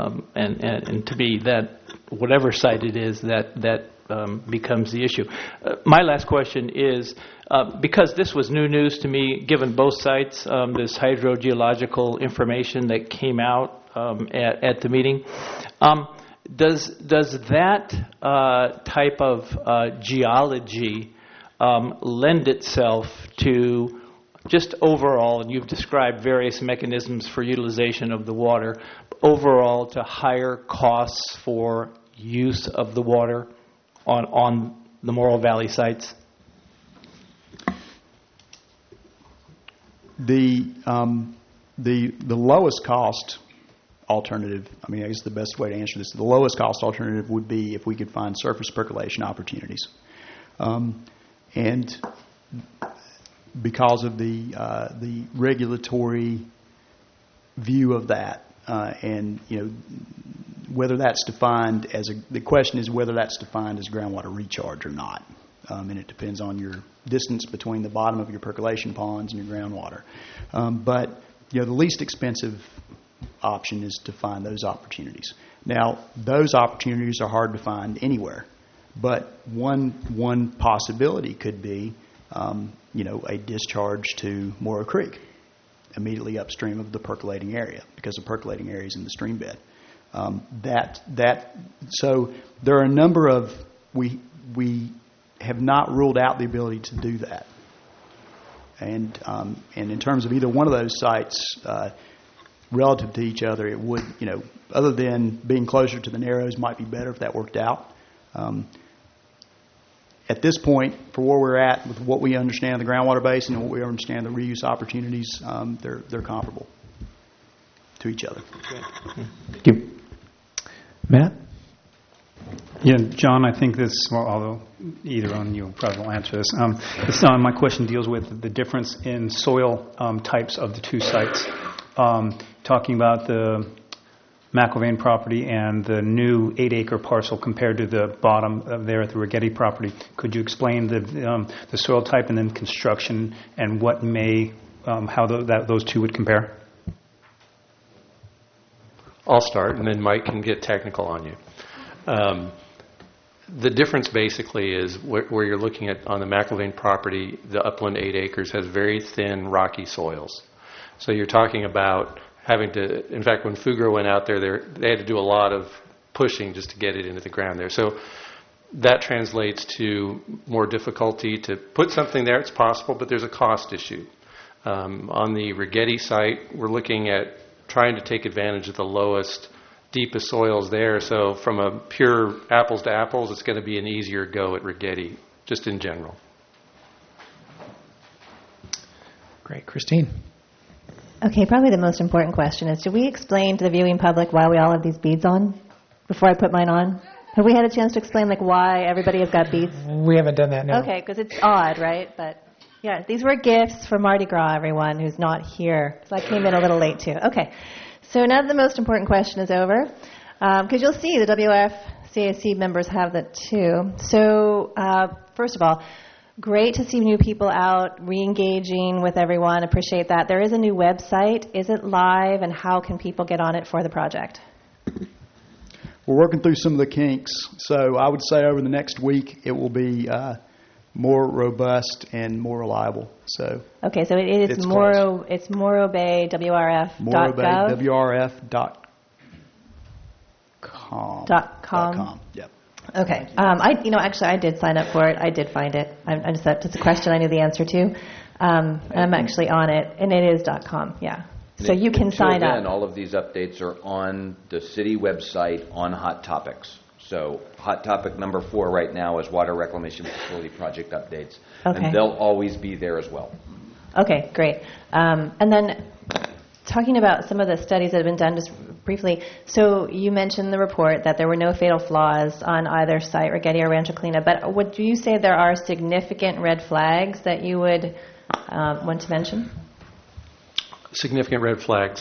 to me, that whatever site it is, that becomes the issue. My last question is, because this was new news to me, given both sites, this hydrogeological information that came out at the meeting, does that type of geology lend itself to just overall, and you've described various mechanisms for utilization of the water, overall to higher costs for use of the water on the Morrow Valley sites? The lowest cost alternative, I guess the best way to answer this, the lowest cost alternative would be if we could find surface percolation opportunities. And because of the regulatory view of that, and whether that's defined as the question is whether that's defined as groundwater recharge or not, and it depends on your distance between the bottom of your percolation ponds and your groundwater. But the least expensive option is to find those opportunities. Now, those opportunities are hard to find anywhere, but one possibility could be a discharge to Morrow Creek, immediately upstream of the percolating area, because the percolating area is in the stream bed. So there are a number of we have not ruled out the ability to do that, and in terms of either one of those sites relative to each other, it would other than being closer to the Narrows might be better if that worked out. At this point, for where we're at with what we understand of the groundwater basin and what we understand the reuse opportunities, they're comparable to each other. Thank you. Matt? Yeah, John, I think this, although either one you probably will answer this. My question deals with the difference in soil types of the two sites. Talking about the McIlvaine property and the new 8-acre parcel compared to the bottom there at the Rigetti property. Could you explain the soil type and then construction and what how those two would compare? I'll start, and then Mike can get technical on you. The difference basically is where you're looking at on the McIlvaine property, the upland 8 acres has very thin, rocky soils. So you're talking about having to, in fact, when Fugro went out there, they had to do a lot of pushing just to get it into the ground there. So that translates to more difficulty to put something there. It's possible, but there's a cost issue. On the Rigetti site, we're looking at trying to take advantage of the lowest, deepest soils there. So from a pure apples to apples, it's going to be an easier go at Rigetti, just in general. Great. Christine? Okay, probably the most important question is, do we explain to the viewing public why we all have these beads on before I put mine on? Have we had a chance to explain why everybody has got beads? We haven't done that, no. Okay, because it's odd, right? But yeah, these were gifts for Mardi Gras, everyone who's not here. So I came in a little late too. Okay, so now that the most important question is over, because you'll see the WF-CAC members have that too. So first of all, great to see new people out, re-engaging with everyone. Appreciate that. There is a new website. Is it live, and how can people get on it for the project? We're working through some of the kinks. So I would say over the next week it will be more robust and more reliable. So okay, so it is Morro Bay WRF.gov. Morro Bay WRF.com. Yep. Okay. I did sign up for it. I did find it. It's a question I knew the answer to. And I'm actually on it, and it is .com. Yeah. So you can sign up. All of these updates are on the city website on Hot Topics. So Hot Topic number 4 right now is Water Reclamation Facility Project updates. Okay. And they'll always be there as well. Okay, great. And then talking about some of the studies that have been done just briefly, so you mentioned in the report that there were no fatal flaws on either site, Rigetti or Rancho Colina, but would you say there are significant red flags that you would want to mention? Significant red flags.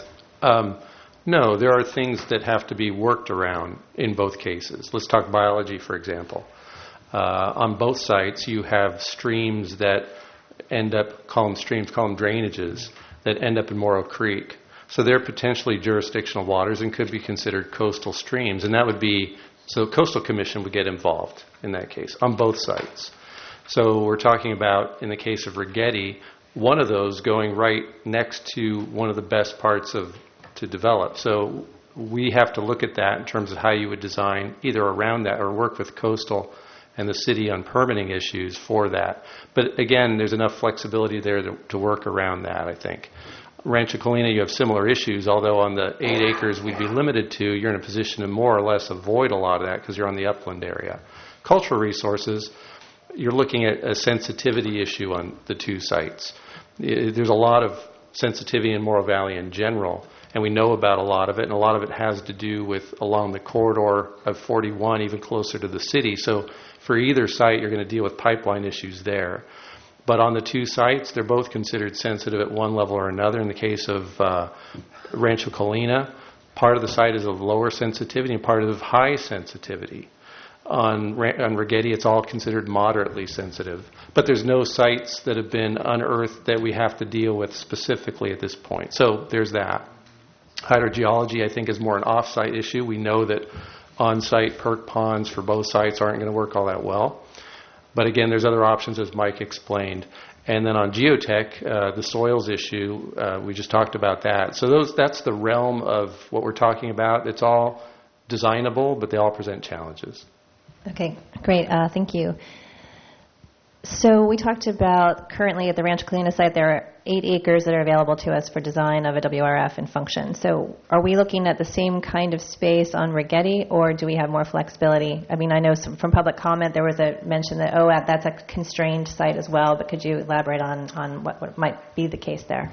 No, there are things that have to be worked around in both cases. Let's talk biology, for example. On both sites, you have streams that end up, call them drainages, that end up in Morro Creek. So they're potentially jurisdictional waters and could be considered coastal streams. And that would be, so Coastal Commission would get involved in that case on both sites. So we're talking about, in the case of Rigetti, one of those going right next to one of the best parts to develop. So we have to look at that in terms of how you would design either around that or work with Coastal and the city on permitting issues for that. But again, there's enough flexibility there to work around that, I think. Rancho Colina, you have similar issues, although on the 8 acres we'd be limited to, you're in a position to more or less avoid a lot of that because you're on the upland area. Cultural resources, you're looking at a sensitivity issue on the two sites. There's a lot of sensitivity in Morro Valley in general, and we know about a lot of it, and a lot of it has to do with along the corridor of 41, even closer to the city. So for either site, you're going to deal with pipeline issues there. But on the two sites, they're both considered sensitive at one level or another. In the case of Rancho Colina, part of the site is of lower sensitivity and part of high sensitivity. On Rigetti, it's all considered moderately sensitive. But there's no sites that have been unearthed that we have to deal with specifically at this point. So there's that. Hydrogeology, I think, is more an off-site issue. We know that on-site perk ponds for both sites aren't going to work all that well. But again, there's other options, as Mike explained. And then on geotech, the soils issue, we just talked about that. So that's the realm of what we're talking about. It's all designable, but they all present challenges. Okay, great. Thank you. So we talked about currently at the Rancho Colina site, there are 8 acres that are available to us for design of a WRF and function. So are we looking at the same kind of space on Rigetti, or do we have more flexibility? I mean, I know from public comment there was a mention that, that's a constrained site as well, but could you elaborate on what might be the case there?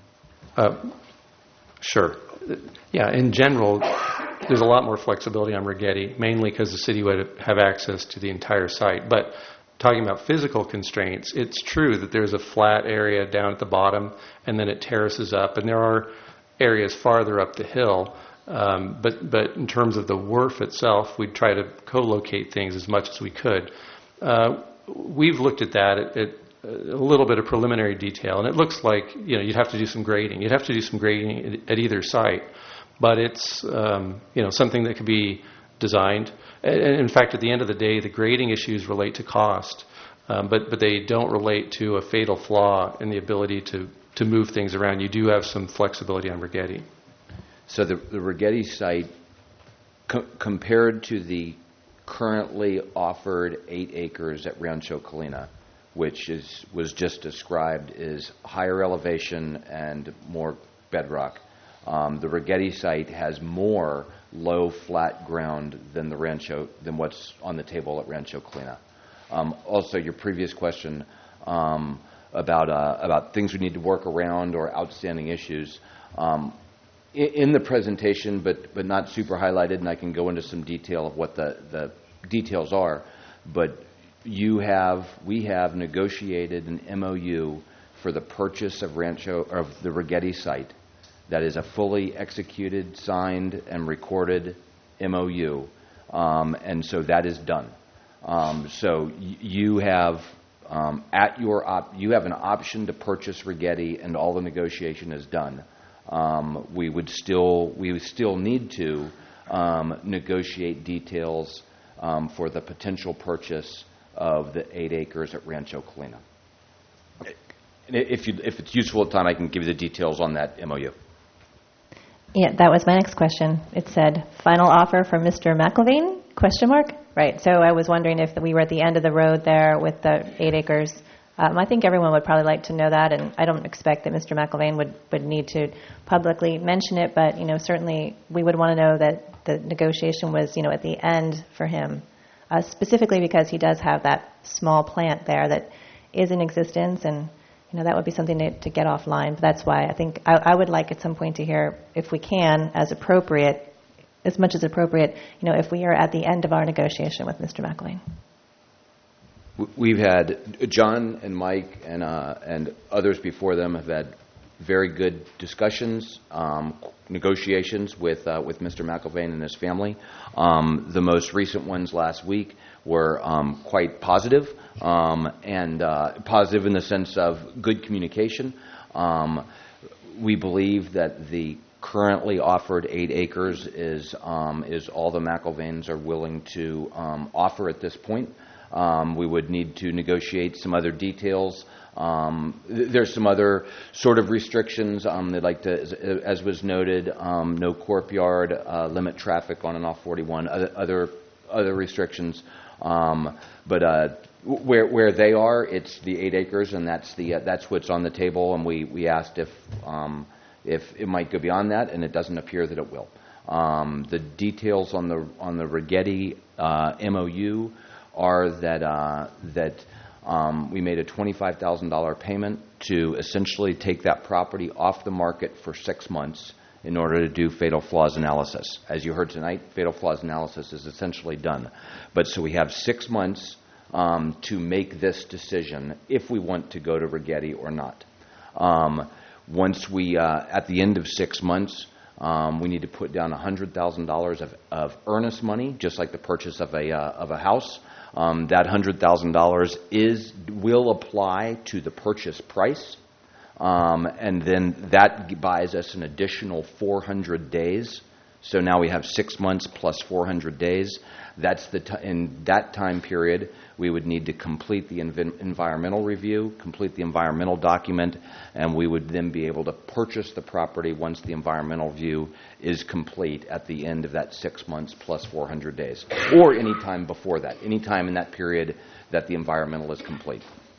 Sure. Yeah, in general, there's a lot more flexibility on Rigetti, mainly because the city would have access to the entire site. But talking about physical constraints, it's true that there's a flat area down at the bottom, and then it terraces up, and there are areas farther up the hill. But in terms of the WRF itself, we'd try to co-locate things as much as we could. We've looked at that at a little bit of preliminary detail, and it looks like you'd have to do some grading. You'd have to do some grading at either site, but it's something that could be designed. And in fact, at the end of the day, the grading issues relate to cost, but they don't relate to a fatal flaw in the ability to move things around. You do have some flexibility on Rigetti. So the Rigetti site, compared to the currently offered 8 acres at Rancho Colina, which was just described, is higher elevation and more bedrock. The Rigetti site has more low flat ground than what's on the table at Rancho Colina. Also, your previous question about things we need to work around or outstanding issues. In the presentation, but not super highlighted, and I can go into some detail of what the details are, but we have negotiated an MOU for the purchase of the Rigetti site. That is a fully executed, signed, and recorded MOU, and so that is done. So you have you have an option to purchase Rigetti, and all the negotiation is done. We would still need to negotiate details for the potential purchase of the 8 acres at Rancho Colina. If it's useful at the time, I can give you the details on that MOU. Yeah, that was my next question. It said, final offer from Mr. McIlvaine, ? Right, so I was wondering if we were at the end of the road there with the 8 acres. I think everyone would probably like to know that, and I don't expect that Mr. McIlvaine would need to publicly mention it, but certainly we would want to know that the negotiation was at the end for him, specifically because he does have that small plant there that is in existence, and that would be something to get offline. But that's why I think I would like at some point to hear, if we can, as much as appropriate, if we are at the end of our negotiation with Mr. McIlvaine. We've had John and Mike and others before them have had very good discussions, negotiations with Mr. McIlvaine and his family. The most recent ones last week were quite positive, and positive in the sense of good communication. We believe that the currently offered 8 acres is all the McIlvaines are willing to offer at this point. We would need to negotiate some other details. There's some other sort of restrictions. They'd like to, as was noted, no corp yard, limit traffic on and off 41, other restrictions. But where they are, it's the 8 acres, and that's what's on the table. And we asked if it might go beyond that, and it doesn't appear that it will. The details on the Rigetti MOU are that we made a $25,000 payment to essentially take that property off the market for 6 months in order to do fatal flaws analysis. As you heard tonight, fatal flaws analysis is essentially done. But so we have 6 months to make this decision if we want to go to Rigetti or not. Once we, at the end of 6 months, we need to put down $100,000 of earnest money, just like the purchase of a house. That $100,000 will apply to the purchase price, and then that buys us an additional 400 days. So now we have 6 months plus 400 days. That's in that time period, we would need to complete the environmental review, complete the environmental document, and we would then be able to purchase the property once the environmental review is complete at the end of that 6 months plus 400 days, or any time before that, any time in that period that the environmental is complete.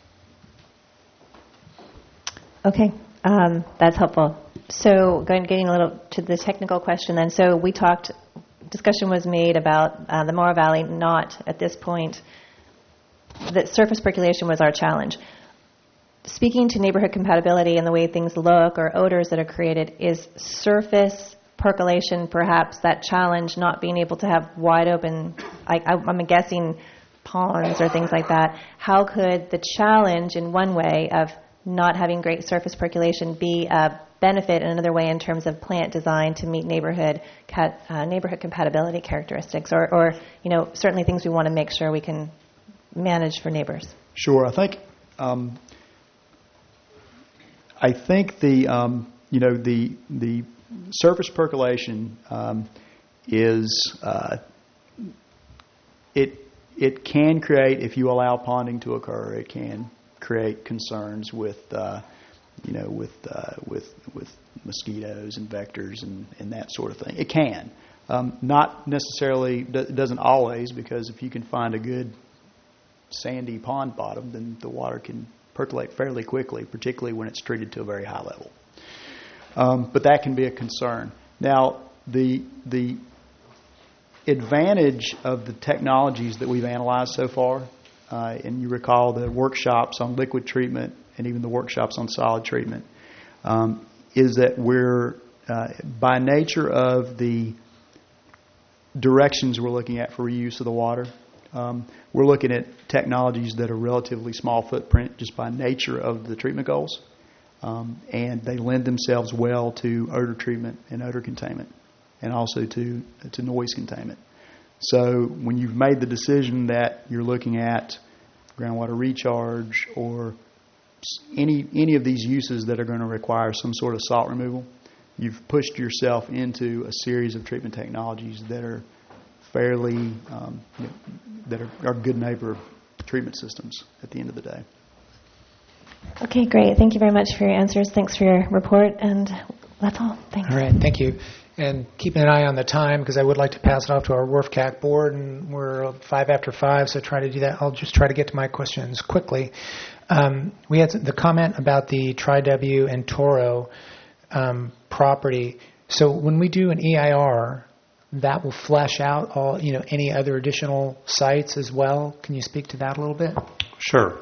Okay, that's helpful. So getting a little to the technical question then. So we talked, discussion was made about the Morro Valley not, at this point, that surface percolation was our challenge. Speaking to neighborhood compatibility and the way things look or odors that are created, is surface percolation perhaps that challenge, not being able to have wide open, I'm guessing ponds or things like that? How could the challenge in one way of not having great surface percolation be a benefit in another way in terms of plant design to meet neighborhood compatibility characteristics, or certainly things we want to make sure we can manage for neighbors? Sure. I think the surface percolation is it can create, if you allow ponding to occur, it can create concerns with mosquitoes and vectors and that sort of thing. It can. Not necessarily, doesn't always, because if you can find a good sandy pond bottom, then the water can percolate fairly quickly, particularly when it's treated to a very high level. But that can be a concern. Now, the advantage of the technologies that we've analyzed so far, and you recall the workshops on liquid treatment and even the workshops on solid treatment, is that we're, by nature of the directions we're looking at for reuse of the water, we're looking at technologies that are relatively small footprint just by nature of the treatment goals, and they lend themselves well to odor treatment and odor containment, and also to noise containment. So when you've made the decision that you're looking at groundwater recharge or any of these uses that are going to require some sort of salt removal, you've pushed yourself into a series of treatment technologies that are fairly, that are good neighbor treatment systems at the end of the day. Okay, great. Thank you very much for your answers. Thanks for your report, and that's all. Thanks. All right, thank you. And keeping an eye on the time, because I would like to pass it off to our WRF-CAC board, and we're 5 after 5, so try to do that. I'll just try to get to my questions quickly. We had the comment about the Tri-W and Toro property. So when we do an EIR, that will flesh out all, any other additional sites as well. Can you speak to that a little bit? Sure.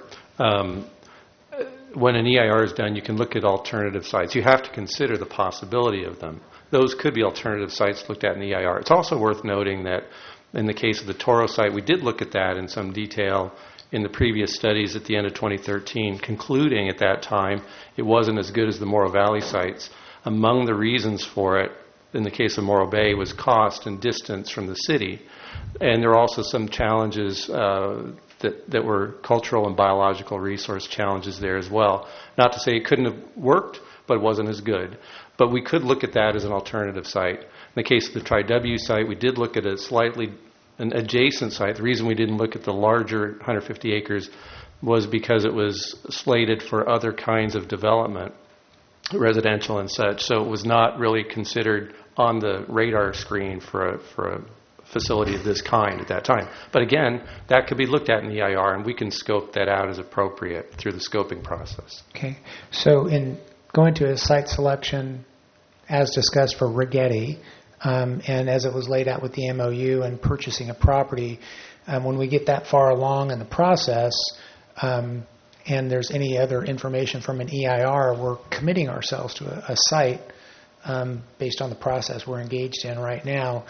When an EIR is done, you can look at alternative sites. You have to consider the possibility of them. Those could be alternative sites looked at in the EIR. It's also worth noting that in the case of the Toro site, we did look at that in some detail in the previous studies at the end of 2013, concluding at that time it wasn't as good as the Morro Valley sites. Among the reasons for it, in the case of Morro Bay, was cost and distance from the city. And there are also some challenges that were cultural and biological resource challenges there as well. Not to say it couldn't have worked, but it wasn't as good. But we could look at that as an alternative site. In the case of the Tri-W site, we did look at an adjacent site. The reason we didn't look at the larger 150 acres was because it was slated for other kinds of development, residential and such. So it was not really considered on the radar screen for a facility of this kind at that time. But again, that could be looked at in the EIR, and we can scope that out as appropriate through the scoping process. Okay. So in going to a site selection, as discussed for Rigetti, and as it was laid out with the MOU and purchasing a property, when we get that far along in the process, and there's any other information from an EIR, we're committing ourselves to a site based on the process we're engaged in right now.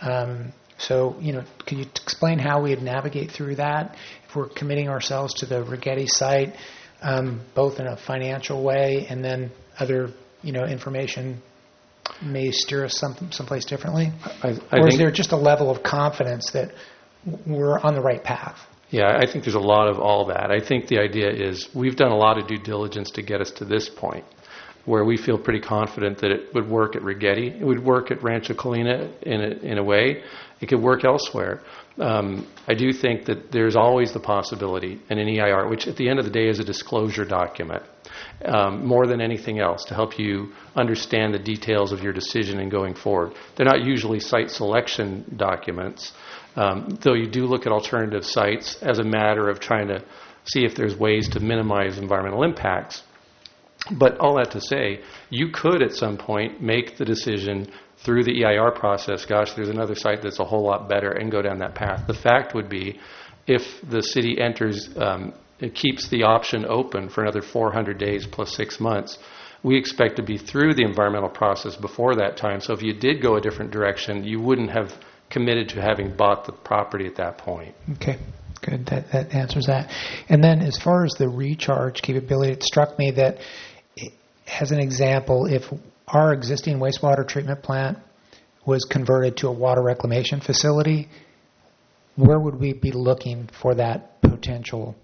So, can you explain how we'd navigate through that if we're committing ourselves to the Rigetti site, both in a financial way and then other, information may steer us someplace differently? Or is there just a level of confidence that we're on the right path? Yeah, I think there's a lot of all that. I think the idea is we've done a lot of due diligence to get us to this point where we feel pretty confident that it would work at Rigetti. It would work at Rancho Colina in a way. It could work elsewhere. I do think that there's always the possibility in an EIR, which at the end of the day is a disclosure document, more than anything else, to help you understand the details of your decision in going forward. They're not usually site selection documents, though you do look at alternative sites as a matter of trying to see if there's ways to minimize environmental impacts. But all that to say, you could at some point make the decision through the EIR process, gosh, there's another site that's a whole lot better, and go down that path. The fact would be, if the city enters, it keeps the option open for another 400 days plus 6 months, we expect to be through the environmental process before that time. So if you did go a different direction, you wouldn't have committed to having bought the property at that point. Okay. Good. That answers that. And then as far as the recharge capability, it struck me that, as an example, if our existing wastewater treatment plant was converted to a water reclamation facility, where would we be looking for that potential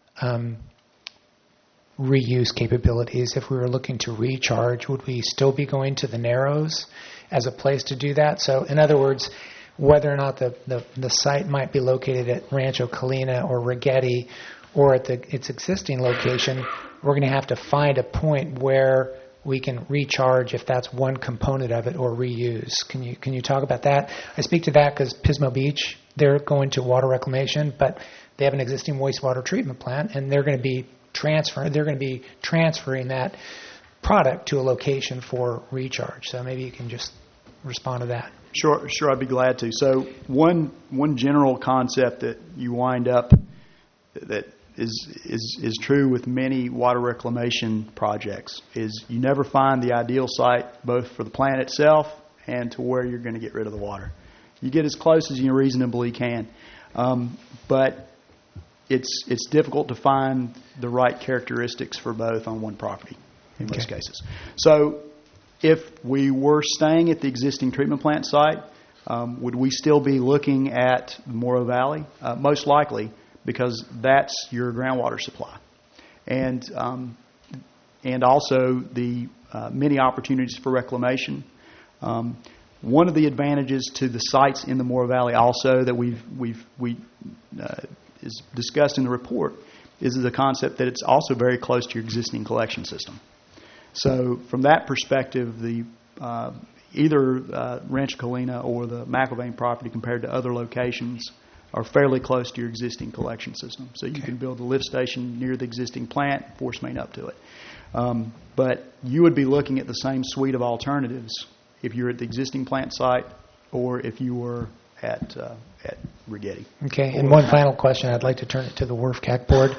reuse capabilities? If we were looking to recharge, would we still be going to the Narrows as a place to do that? So in other words, whether or not the site might be located at Rancho Colina or Rigetti or at its existing location, we're going to have to find a point where we can recharge if that's one component of it, or reuse. Can you talk about that? I speak to that because Pismo Beach, they're going to water reclamation, but they have an existing wastewater treatment plant, and they're going to be transferring that product to a location for recharge. So maybe you can just respond to that. Sure, I'd be glad to. So one general concept that you wind up that is true with many water reclamation projects is you never find the ideal site both for the plant itself and to where you're going to get rid of the water. You get as close as you reasonably can, but it's difficult to find the right characteristics for both on one property in most cases. So if we were staying at the existing treatment plant site, would we still be looking at the Morro Valley? Most likely, because that's your groundwater supply, and also the many opportunities for reclamation. One of the advantages to the sites in the Morro Valley, also that we is discussed in the report, is the concept that it's also very close to your existing collection system. So from that perspective, the either Rancho Colina or the McIlvain property compared to other locations are fairly close to your existing collection system. So you can build a lift station near the existing plant, force main up to it. But you would be looking at the same suite of alternatives if you're at the existing plant site or if you were at Rigetti. Okay, and one final question. I'd like to turn it to the WRF-CAC board.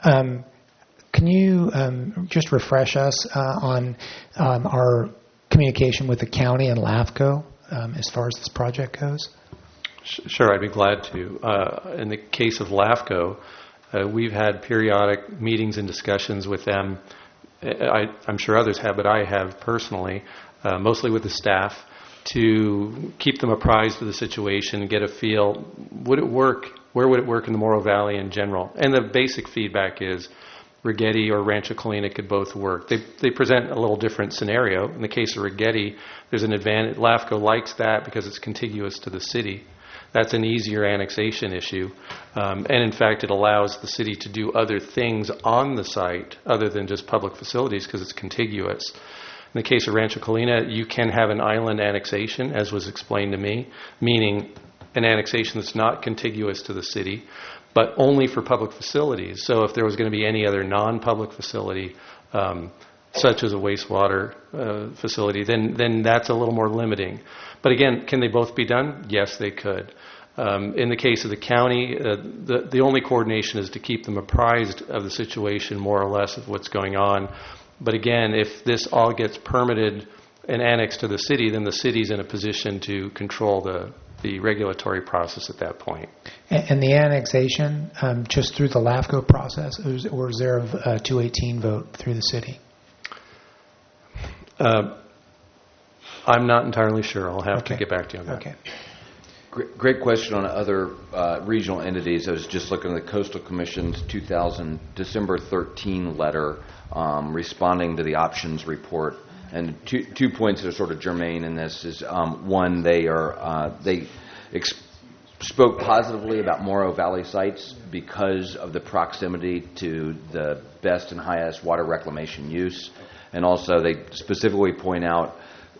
Can you just refresh us on our communication with the county and LAFCO as far as this project goes? Sure, I'd be glad to. In the case of LAFCO, we've had periodic meetings and discussions with them. I'm sure others have, but I have personally, mostly with the staff, to keep them apprised of the situation, get a feel, would it work, where would it work in the Morro Valley in general? And the basic feedback is Rigetti or Rancho Colina could both work. They present a little different scenario. In the case of Rigetti, there's an advantage. LAFCO likes that because it's contiguous to the city. That's an easier annexation issue. And in fact, it allows the city to do other things on the site other than just public facilities because it's contiguous. In the case of Rancho Colina, you can have an island annexation, as was explained to me, meaning an annexation that's not contiguous to the city, but only for public facilities. So if there was going to be any other non-public facility, such as a wastewater facility, then that's a little more limiting. But again, can they both be done? Yes, they could. In the case of the county, the only coordination is to keep them apprised of the situation, more or less, of what's going on. But again, if this all gets permitted and annexed to the city, then the city's in a position to control the regulatory process at that point. And the annexation, just through the LAFCO process, or is there a 218 vote through the city? I'm not entirely sure. I'll have to get back to you on that. Okay. Great question on other regional entities. I was just looking at the Coastal Commission's 2000 December 13 letter responding to the options report. And two points that are sort of germane in this is, one, they spoke positively about Morro Valley sites because of the proximity to the best and highest water reclamation use. And also they specifically point out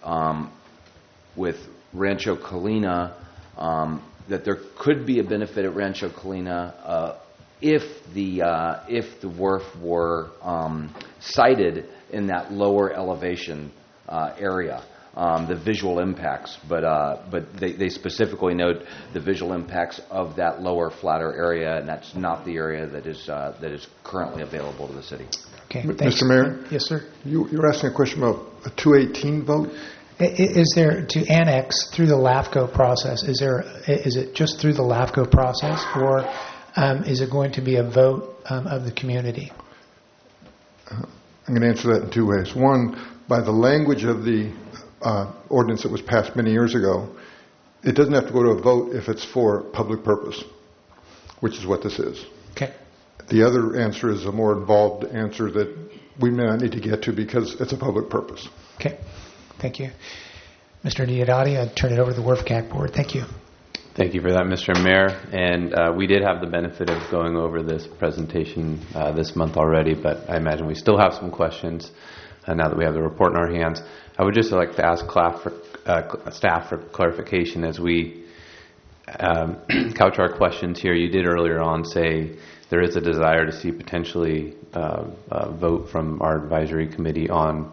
with Rancho Colina that there could be a benefit at Rancho Colina if the WRF were sited in that lower elevation area, the visual impacts. But they specifically note the visual impacts of that lower, flatter area, and that's not the area that is currently available to the city. Okay, Mr. Mayor? Yes, sir. You were asking a question about a 218 vote? Is there, to annex through the LAFCO process, is it just through the LAFCO process, or is it going to be a vote of the community? I'm going to answer that in two ways. One, by the language of the ordinance that was passed many years ago, it doesn't have to go to a vote if it's for public purpose, which is what this is. Okay. The other answer is a more involved answer that we may not need to get to because it's a public purpose. Okay. Thank you. Mr. Diodati, I turn it over to the WRF-CAC board. Thank you. Thank you for that, Mr. Mayor. And we did have the benefit of going over this presentation this month already, but I imagine we still have some questions now that we have the report in our hands. I would just like to ask staff for clarification as we couch our questions here. You did earlier on say there is a desire to see potentially a vote from our advisory committee on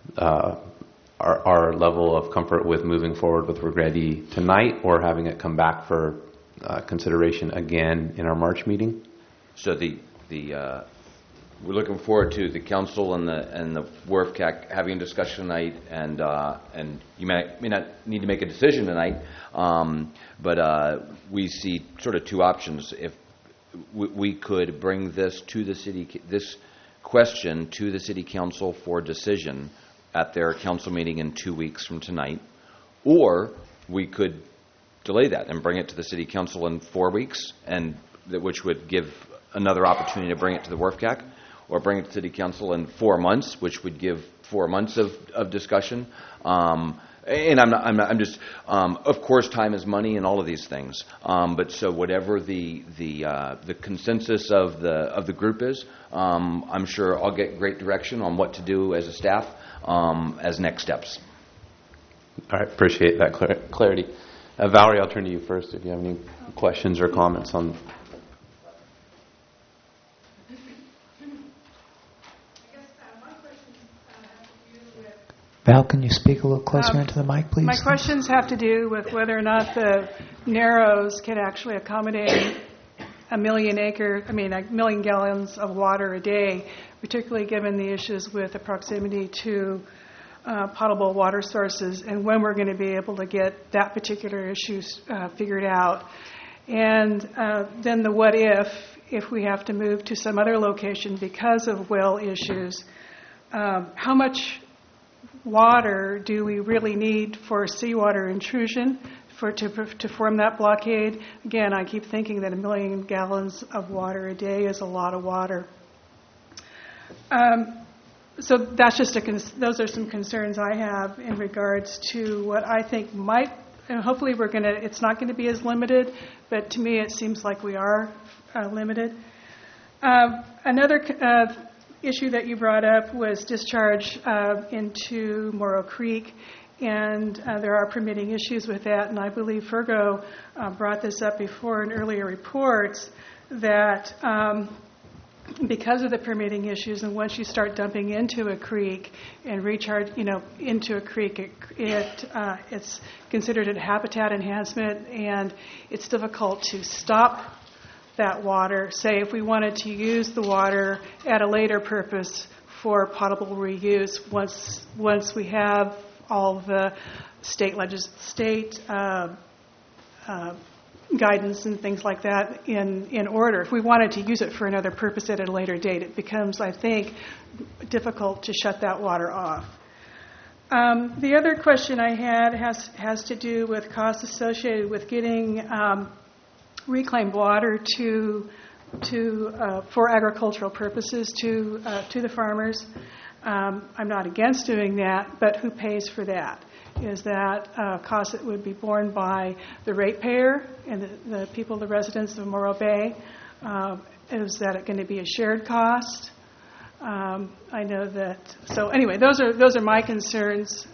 our level of comfort with moving forward with Regretti tonight, or having it come back for consideration again in our March meeting. So we're looking forward to the council and the WRFCAC having a discussion tonight, and you may not need to make a decision tonight, but we see sort of two options. If we could bring this question to the city council for decision at their council meeting in 2 weeks from tonight, or we could delay that and bring it to the city council in 4 weeks, which would give another opportunity to bring it to the WRFCAC, or bring it to city council in 4 months, which would give 4 months of discussion. And I'm just, of course, time is money and all of these things. But so whatever the consensus of the group is, I'm sure I'll get great direction on what to do as a staff as next steps. All right, appreciate that clarity. Valerie, I'll turn to you first if you have any questions or comments on. Val, can you speak a little closer into the mic, please? My questions have to do with whether or not the Narrows can actually accommodate a million gallons of water a day, particularly given the issues with the proximity to potable water sources, and when we're going to be able to get that particular issue figured out. And then the what if we have to move to some other location because of well issues, how much water do we really need for seawater intrusion to form that blockade? Again, I keep thinking that 1 million gallons of water a day is a lot of water. So that's just those are some concerns I have in regards to what I think might, and hopefully it's not going to be as limited, but to me it seems like we are limited. Another issue that you brought up was discharge into Morrow Creek, and there are permitting issues with that, and I believe Fergo brought this up before in earlier reports, that because of the permitting issues, and once you start dumping into a creek and recharge, into a creek, it's considered a habitat enhancement, and it's difficult to stop that water. Say if we wanted to use the water at a later purpose for potable reuse, once we have all the state guidance and things like that in order. If we wanted to use it for another purpose at a later date, it becomes, I think, difficult to shut that water off. The other question I had has to do with costs associated with getting reclaimed water for agricultural purposes to the farmers. I'm not against doing that, but who pays for that? Is that a cost that would be borne by the ratepayer and the people, the residents of Morro Bay? Is that going to be a shared cost? I know that. So anyway, those are my concerns.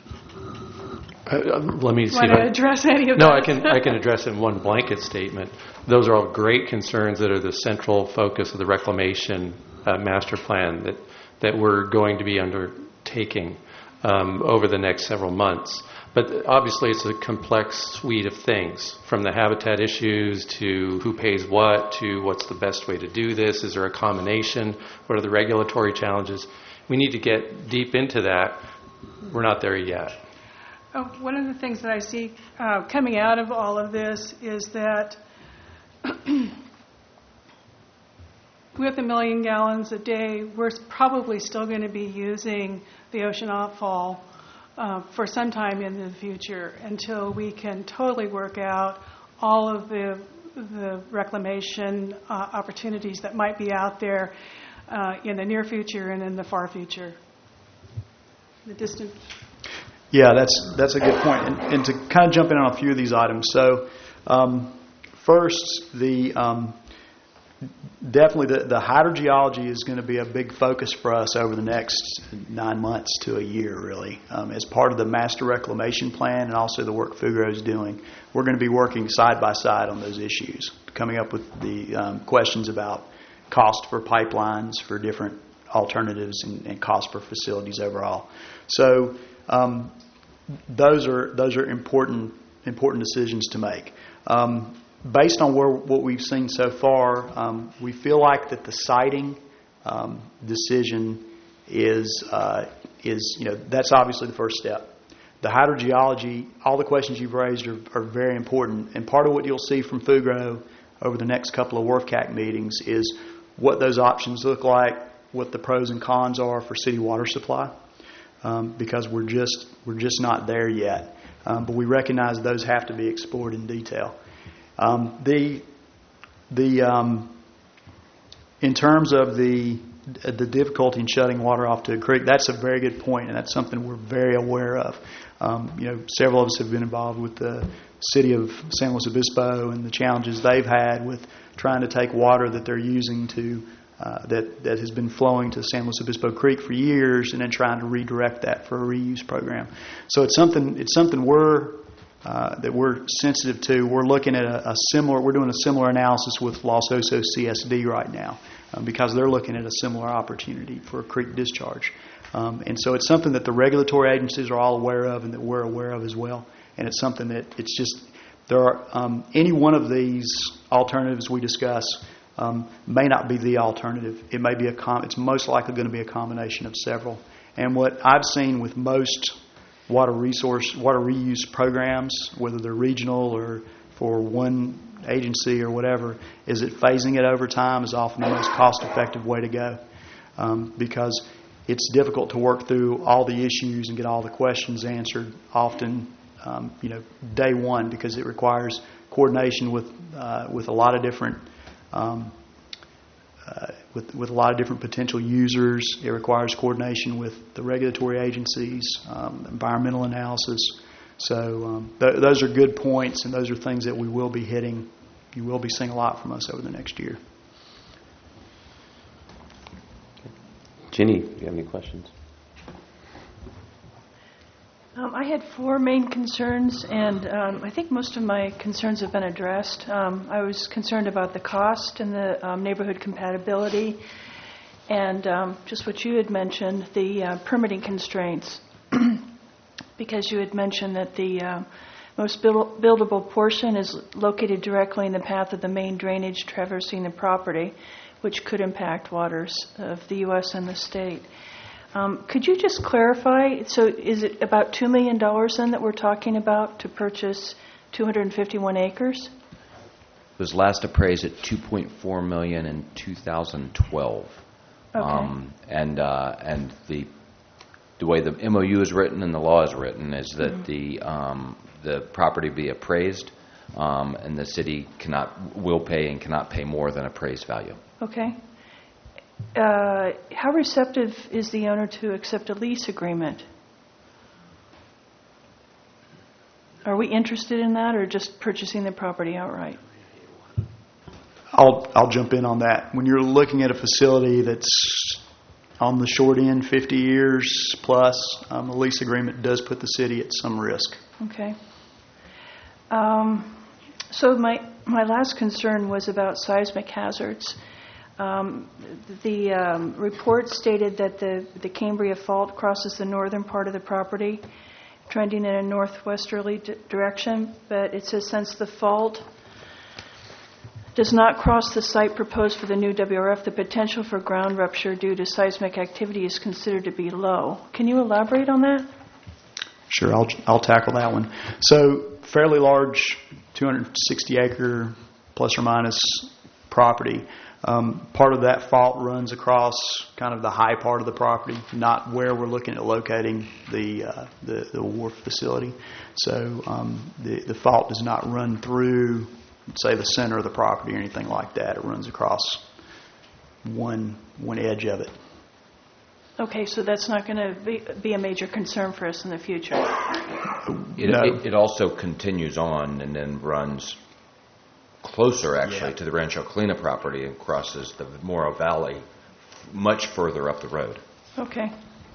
Let me see. Want to address any of No, that? I can address it in one blanket statement. Those are all great concerns that are the central focus of the reclamation master plan that we're going to be undertaking over the next several months. But obviously it's a complex suite of things, from the habitat issues to who pays what, to what's the best way to do this. Is there a combination? What are the regulatory challenges? We need to get deep into that. We're not there yet. One of the things that I see coming out of all of this is that with 1 million gallons a day, we're probably still going to be using the ocean outfall for some time in the future until we can totally work out all of the reclamation opportunities that might be out there in the near future and in the far future. The distant. Yeah, that's a good point. And to kind of jump in on a few of these items. So First, definitely the hydrogeology is going to be a big focus for us over the next 9 months to a year, really, as part of the master reclamation plan and also the work Fugro is doing. We're going to be working side by side on those issues, coming up with the questions about cost for pipelines for different alternatives and cost for facilities overall. So those are important decisions to make. Based on what we've seen so far, we feel like that the siting decision is that's obviously the first step. The hydrogeology, all the questions you've raised are very important, and part of what you'll see from Fugro over the next couple of WRFCAC meetings is what those options look like, what the pros and cons are for city water supply, because we're just not there yet. But we recognize those have to be explored in detail. In terms of the difficulty in shutting water off to a creek, that's a very good point, and that's something we're very aware of. Several of us have been involved with the city of San Luis Obispo and the challenges they've had with trying to take water that they're using to that has been flowing to San Luis Obispo Creek for years, and then trying to redirect that for a reuse program. So it's something that we're sensitive to. We're looking at we're doing a similar analysis with Los Osos CSD right now, because they're looking at a similar opportunity for a creek discharge. And so it's something that the regulatory agencies are all aware of and that we're aware of as well. And it's something that there are, any one of these alternatives we discuss may not be the alternative. It may be it's most likely going to be a combination of several. And what I've seen with most water reuse programs, whether they're regional or for one agency or whatever, is that phasing it over time is often the most cost-effective way to go, because it's difficult to work through all the issues and get all the questions answered often, day one, because it requires coordination with a lot of different with a lot of different potential users. It requires coordination with the regulatory agencies, environmental analysis. So those are good points, and those are things that we will be hitting. You will be seeing a lot from us over the next year. Ginny, do you have any questions? I had 4 main concerns, and I think most of my concerns have been addressed. I was concerned about the cost and the neighborhood compatibility, and just what you had mentioned, the permitting constraints, because you had mentioned that the most buildable portion is located directly in the path of the main drainage traversing the property, which could impact waters of the U.S. and the state. Could you just clarify, so is it about $2 million then that we're talking about to purchase 251 acres? It was last appraised at $2.4 million in 2012. Okay. And the way the MOU is written and the law is written is that the property be appraised, and the city will pay and cannot pay more than appraised value. Okay. How receptive is the owner to accept a lease agreement? Are we interested in that, or just purchasing the property outright? I'll jump in on that. When you're looking at a facility that's on the short end, 50 years plus, a lease agreement does put the city at some risk. Okay. So my last concern was about seismic hazards. The report stated that the Cambria Fault crosses the northern part of the property, trending in a northwesterly direction, but it says since the fault does not cross the site proposed for the new WRF, the potential for ground rupture due to seismic activity is considered to be low. Can you elaborate on that? Sure, I'll tackle that one. So, fairly large, 260-acre plus or minus property. Part of that fault runs across kind of the high part of the property, not where we're looking at locating the wharf facility. So the fault does not run through, say, the center of the property or anything like that. It runs across one edge of it. Okay, so that's not going to be a major concern for us in the future. It also continues on and then runs closer, actually, to the Rancho Colina property and crosses the Morro Valley much further up the road. Okay.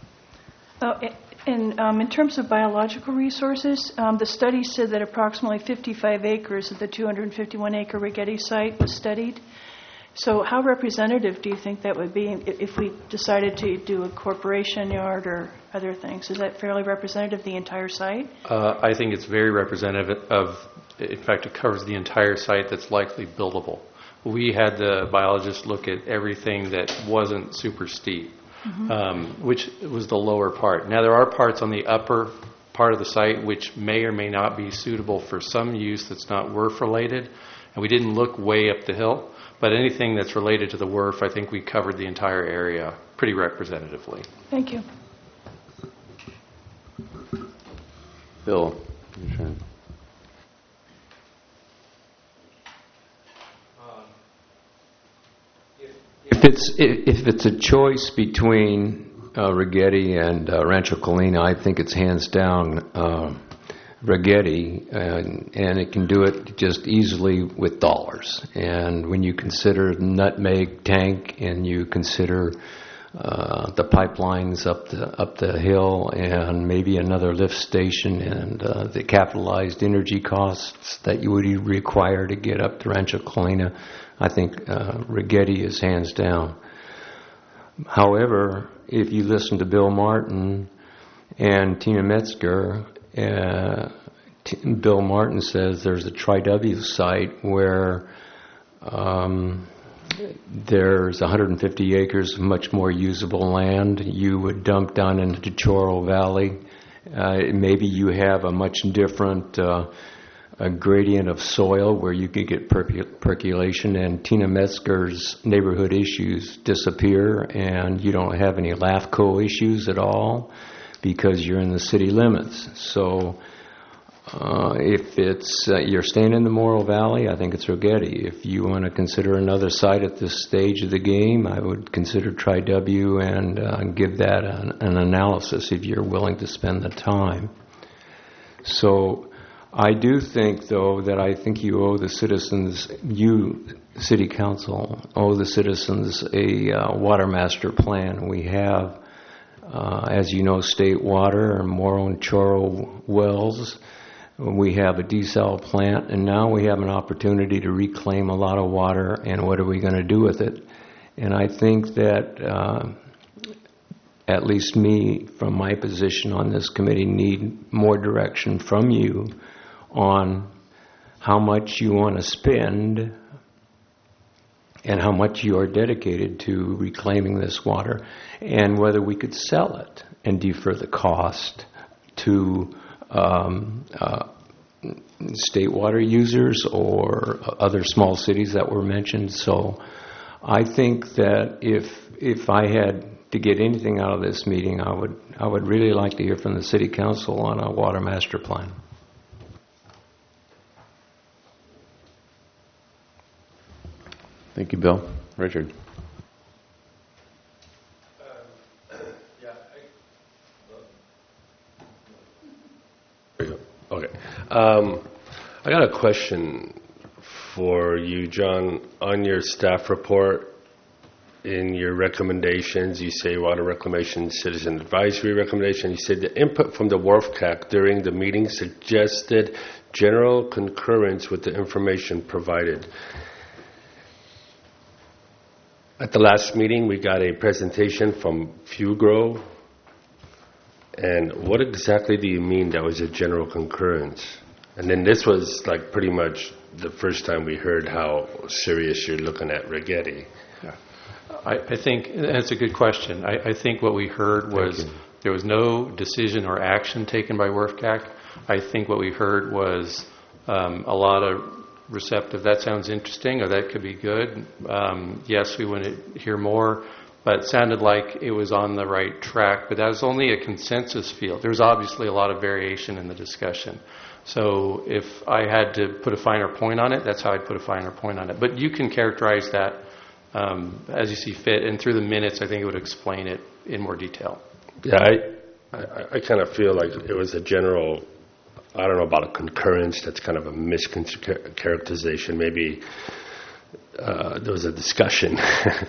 And in terms of biological resources, the study said that approximately 55 acres of the 251-acre Rigetti site was studied. So how representative do you think that would be if we decided to do a corporation yard or other things? Is that fairly representative of the entire site? I think it's very representative of, in fact, it covers the entire site that's likely buildable. We had the biologists look at everything that wasn't super steep, which was the lower part. Now, there are parts on the upper part of the site which may or may not be suitable for some use that's not WRF related, and we didn't look way up the hill. But anything that's related to the WRF, I think we covered the entire area pretty representatively. Thank you. Bill, your turn. If it's a choice between Rigetti and Rancho Colina, I think it's hands down Rigetti, and it can do it just easily with dollars. And when you consider Nutmeg Tank and you consider the pipelines up the hill and maybe another lift station and the capitalized energy costs that you would require to get up to Rancho Colina, I think Rigetti is hands down. However, if you listen to Bill Martin and Tina Metzger, Bill Martin says there's a Tri-W site where there's 150 acres of much more usable land. You would dump down into Chorro Valley. Maybe you have a much different gradient of soil where you could get percolation, and Tina Metzger's neighborhood issues disappear, and you don't have any LAFCO issues at all because you're in the city limits. So if it's you're staying in the Morro Valley, I think it's Rigetti. If you want to consider another site at this stage of the game, I would consider Tri-W and give that an analysis if you're willing to spend the time. So I do think, though, that I think you owe the citizens, you, City Council, owe the citizens a water master plan. We have, as you know, state water and Morro and Chorro wells. We have a desal plant, and now we have an opportunity to reclaim a lot of water, and what are we going to do with it? And I think that at least me, from my position on this committee, need more direction from you on how much you want to spend and how much you are dedicated to reclaiming this water, and whether we could sell it and defer the cost to state water users or other small cities that were mentioned. So I think that if I had to get anything out of this meeting, I would really like to hear from the City Council on a water master plan. Thank you, Bill. Richard. Okay. I got a question for you, John. On your staff report, in your recommendations, you say water reclamation citizen advisory recommendation. You said the input from the WRF-CAC during the meeting suggested general concurrence with the information provided. At the last meeting, we got a presentation from Fugro. And what exactly do you mean that was a general concurrence? And then this was like pretty much the first time we heard how serious you're looking at Rigetti. Yeah. I think that's a good question. I think what we heard was there was no decision or action taken by WRF-CAC. I think what we heard was a lot of receptive, that sounds interesting, or that could be good. Yes, we want to hear more, but it sounded like it was on the right track. But that was only a consensus field. There was obviously a lot of variation in the discussion. So if I had to put a finer point on it, that's how I'd put a finer point on it. But you can characterize that as you see fit, and through the minutes, I think it would explain it in more detail. Yeah, I kind of feel like it was a general I don't know about a concurrence. That's kind of a mischaracterization. Maybe there was a discussion.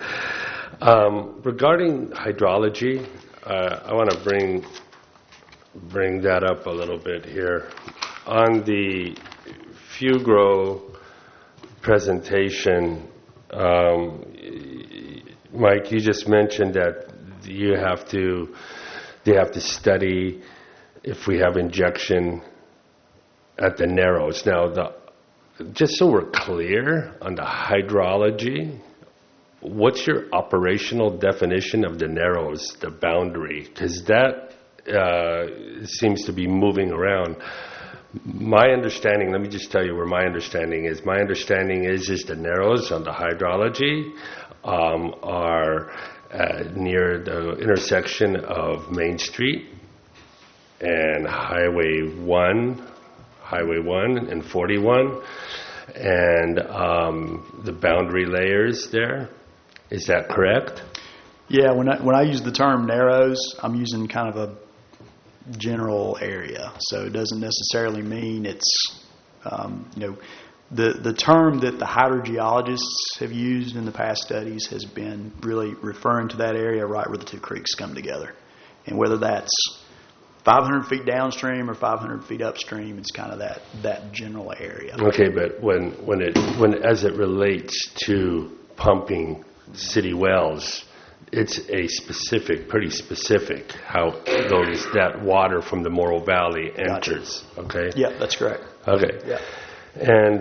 Regarding hydrology, I want to bring that up a little bit here. On the Fugro presentation, Mike, you just mentioned that they have to study if we have injection at the Narrows. Now, just so we're clear on the hydrology, what's your operational definition of the Narrows, the boundary? Because that seems to be moving around. My understanding, let me just tell you where my understanding is. My understanding is the Narrows on the hydrology are near the intersection of Main Street and Highway 1 and 41, and the boundary layers there. Is that correct? Yeah, when I use the term Narrows, I'm using kind of a general area, so it doesn't necessarily mean it's the term that the hydrogeologists have used in the past studies has been really referring to that area right where the two creeks come together, and whether that's 500 feet downstream or 500 feet upstream, it's kind of that general area. Okay, but when as it relates to pumping city wells, it's pretty specific how that water from the Morro Valley enters. Gotcha. Okay. Yeah, that's correct. Okay. Yeah. And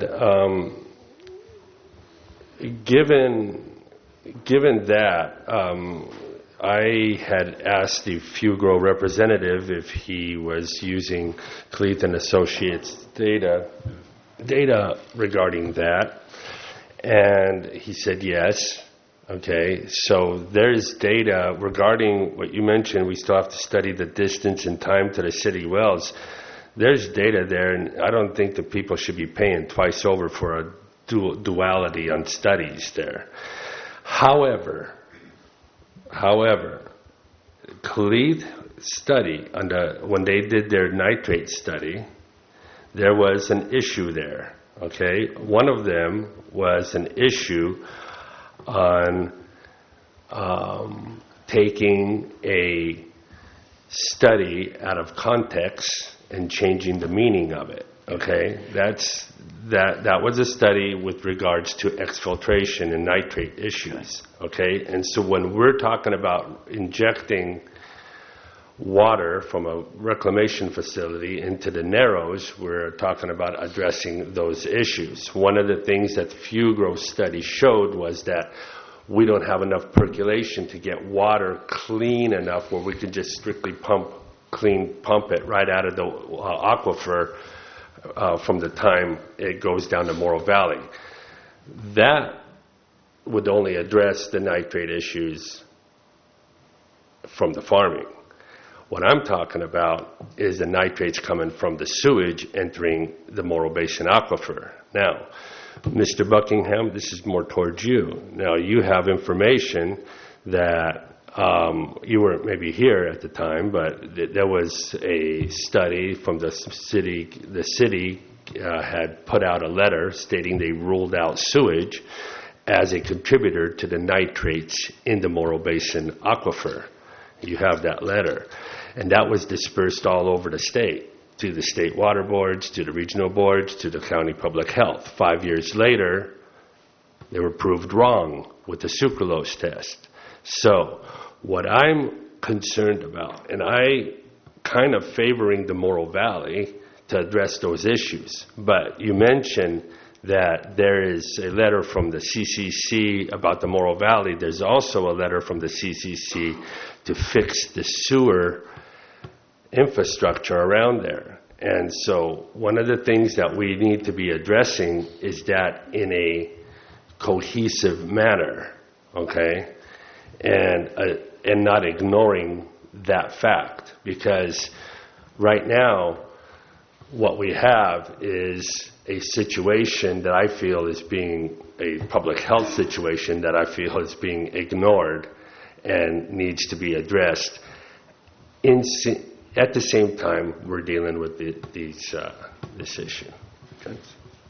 given that, I had asked the Fugro representative if he was using Cleath and Associates data regarding that, and he said yes. Okay, so there's data regarding what you mentioned. We still have to study the distance and time to the city wells. There's data there, and I don't think that people should be paying twice over for a duality on studies there. However, Cleath study, when they did their nitrate study, there was an issue there. Okay, one of them was an issue on taking a study out of context and changing the meaning of it. Okay, that was a study with regards to exfiltration and nitrate issues. Okay, and so when we're talking about injecting water from a reclamation facility into the Narrows, we're talking about addressing those issues. One of the things that the Fugro study showed was that we don't have enough percolation to get water clean enough where we can just strictly pump it right out of the aquifer from the time it goes down to Morro Valley. That would only address the nitrate issues from the farming. What I'm talking about is the nitrates coming from the sewage entering the Morro Basin aquifer. Now, Mr. Buckingham, this is more towards you. Now, you have information that you weren't maybe here at the time, but there was a study from the city. The city had put out a letter stating they ruled out sewage as a contributor to the nitrates in the Morro Basin aquifer. You have that letter. And that was dispersed all over the state, to the state water boards, to the regional boards, to the county public health. 5 years later, they were proved wrong with the sucralose test. So what I'm concerned about, and I kind of favoring the Morro Valley to address those issues, but you mentioned that there is a letter from the CCC about the Morro Valley. There's also a letter from the CCC to fix the sewer infrastructure around there. And so one of the things that we need to be addressing is that in a cohesive manner, okay, and not ignoring that fact, because right now what we have is a situation that I feel is being a public health situation that I feel is being ignored and needs to be addressed. at the same time, we're dealing with this issue. Okay.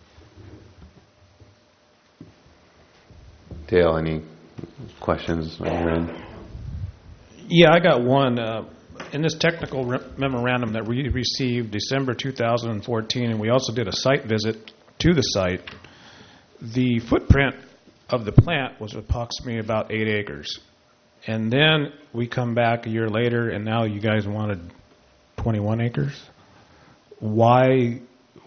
Dale, any questions on your end? Yeah, I got one. In this technical memorandum that we received December 2014, and we also did a site visit to the site, the footprint of the plant was approximately about 8 acres. And then we come back a year later, and now you guys wanted 21 acres? Why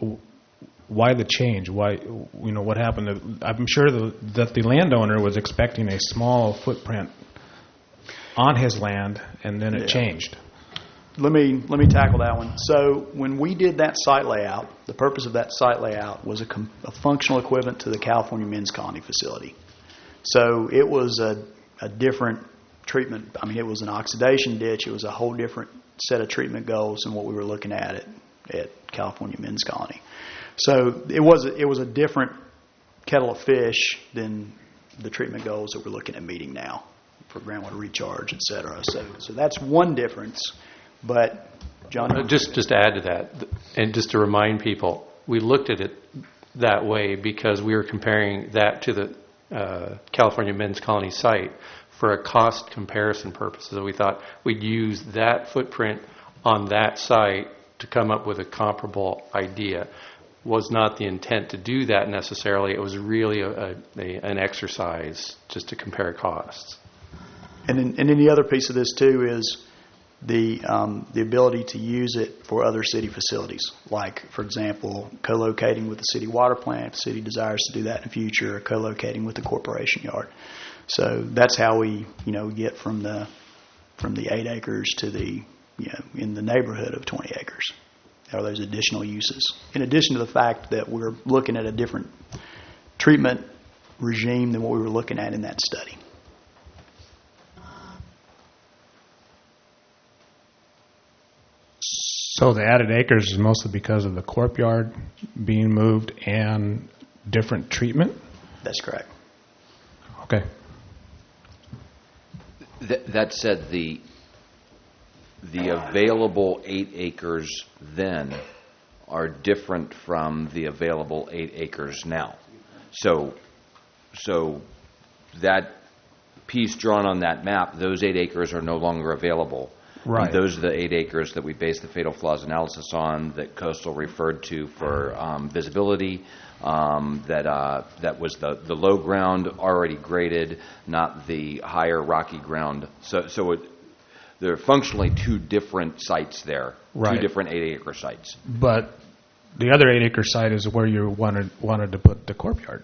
the change? Why, what happened? I'm sure that the landowner was expecting a small footprint on his land, and then it changed. Let me tackle that one. So when we did that site layout, the purpose of that site layout was a functional equivalent to the California Men's Colony facility. So it was a different treatment. I mean, it was an oxidation ditch. It was a whole different set of treatment goals than what we were looking at California Men's Colony. So it was a different kettle of fish than the treatment goals that we're looking at meeting now for groundwater recharge, et cetera. So that's one difference. But, John? Just to add to that, and just to remind people, we looked at it that way because we were comparing that to the California Men's Colony site for a cost comparison purposes. So we thought we'd use that footprint on that site to come up with a comparable idea. Was not the intent to do that necessarily. It was really an exercise just to compare costs. And then the other piece of this, too, is the ability to use it for other city facilities, like, for example, co-locating with the city water plant. If the city desires to do that in the future, or co-locating with the corporation yard. So that's how we, get from the 8 acres to the, in the neighborhood of 20 acres. Are those additional uses? In addition to the fact that we're looking at a different treatment regime than what we were looking at in that study. So the added acres is mostly because of the corp yard being moved and different treatment? That's correct. Okay. That said, the available 8 acres then are different from the available 8 acres now. So that piece drawn on that map, those 8 acres are no longer available. Right. And those are the 8 acres that we based the fatal flaws analysis on, that Coastal referred to for visibility. That was the low ground already graded, not the higher rocky ground. So there are functionally 2 different sites there, right. 2 different 8-acre sites. But the other 8-acre site is where you wanted to put the corp yard.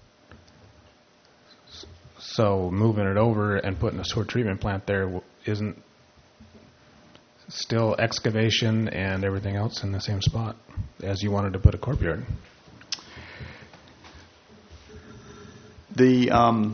So moving it over and putting a sewer treatment plant there isn't still excavation and everything else in the same spot as you wanted to put a corp yard. The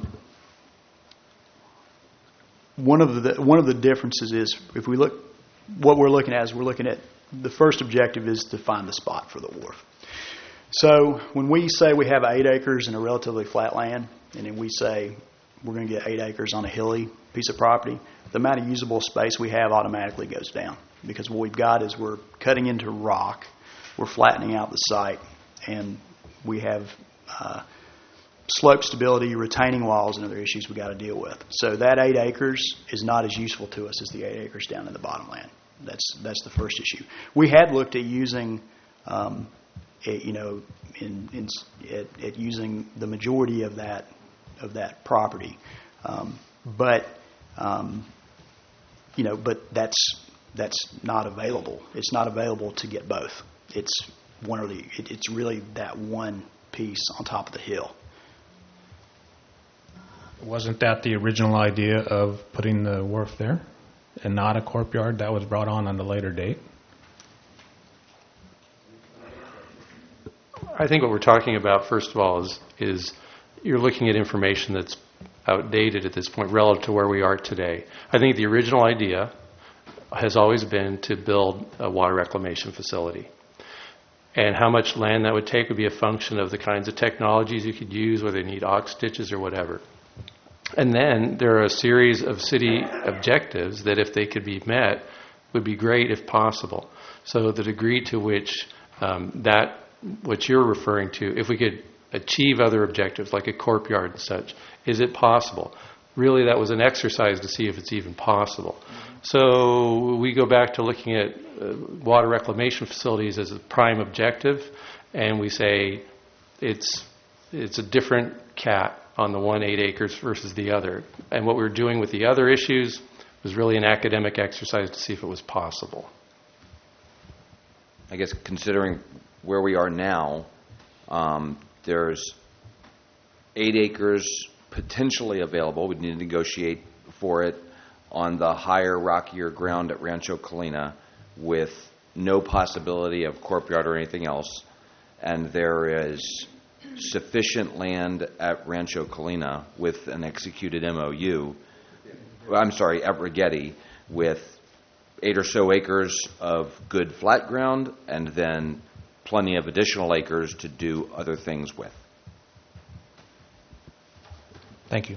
one of the differences is, if we look, what we're looking at is the first objective is to find the spot for the wharf. So when we say we have 8 acres in a relatively flat land, and then we say we're going to get 8 acres on a hilly piece of property, the amount of usable space we have automatically goes down, because what we've got is we're cutting into rock, we're flattening out the site, and we have slope stability, retaining walls, and other issues we got to deal with. So that 8 acres is not as useful to us as the 8 acres down in the bottomland. That's the first issue. We had looked at using, using the majority of that property, but that's not available. It's not available to get both. It's it's really that one piece on top of the hill. Wasn't that the original idea of putting the wharf there and not a corp yard that was brought on a later date? I think what we're talking about, first of all, is you're looking at information that's outdated at this point relative to where we are today. I think the original idea has always been to build a water reclamation facility. And how much land that would take would be a function of the kinds of technologies you could use, whether you need ox ditches or whatever. And then there are a series of city objectives that, if they could be met, would be great if possible. So the degree to which what you're referring to, if we could achieve other objectives like a courtyard and such, is it possible? Really, that was an exercise to see if it's even possible. So we go back to looking at water reclamation facilities as a prime objective, and we say it's a different cat on the 8 acres versus the other. And what we were doing with the other issues was really an academic exercise to see if it was possible. I guess considering where we are now, there's 8 acres potentially available. We'd need to negotiate for it on the higher, rockier ground at Rancho Colina with no possibility of courtyard or anything else. And there is sufficient land at Rancho Colina with an executed MOU, at Rigetti, with 8 or so acres of good flat ground and then plenty of additional acres to do other things with. Thank you.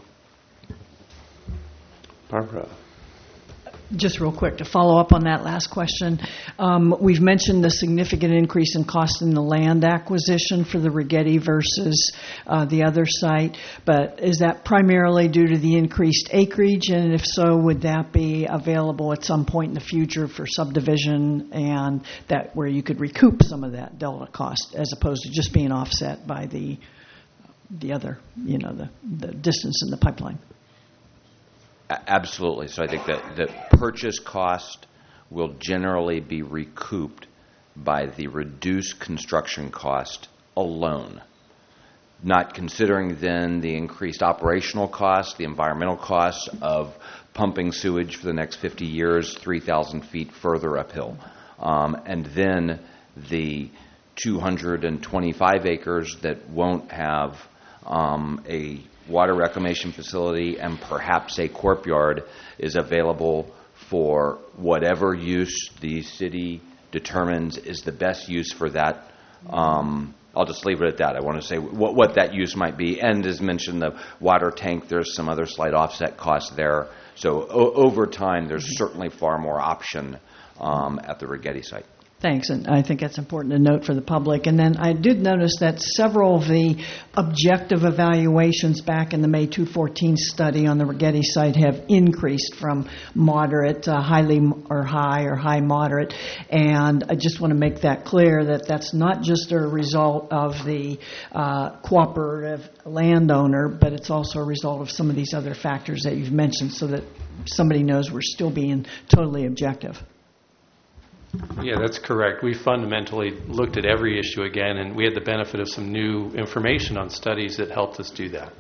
Barbara. Just real quick, to follow up on that last question, we've mentioned the significant increase in cost in the land acquisition for the Rigetti versus the other site, but is that primarily due to the increased acreage, and if so, would that be available at some point in the future for subdivision, and that where you could recoup some of that delta cost as opposed to just being offset by the other, the distance in the pipeline? Absolutely. So I think that the purchase cost will generally be recouped by the reduced construction cost alone, not considering then the increased operational costs, the environmental costs of pumping sewage for the next 50 years, 3,000 feet further uphill. And then the 225 acres that won't have a water reclamation facility and perhaps a courtyard is available for whatever use the city determines is the best use for that. I'll just leave it at that. I want to say what that use might be. And as mentioned, the water tank, there's some other slight offset costs there. So over time, there's certainly far more option at the Rigetti site. Thanks, and I think that's important to note for the public. And then I did notice that several of the objective evaluations back in the May 2014 study on the Rigetti site have increased from moderate to highly or high moderate. And I just want to make that clear that that's not just a result of the cooperative landowner, but it's also a result of some of these other factors that you've mentioned so that somebody knows we're still being totally objective. Yeah, that's correct. We fundamentally looked at every issue again, and we had the benefit of some new information on studies that helped us do that.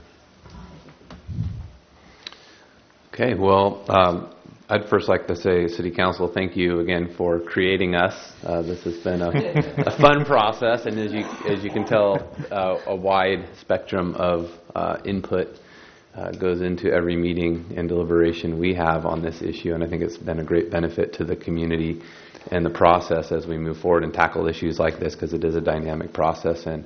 Okay, well, I'd first like to say, City Council, thank you again for creating us. This has been a fun process, and as you can tell, a wide spectrum of input goes into every meeting and deliberation we have on this issue, and I think it's been a great benefit to the community and the process as we move forward and tackle issues like this, because it is a dynamic process, and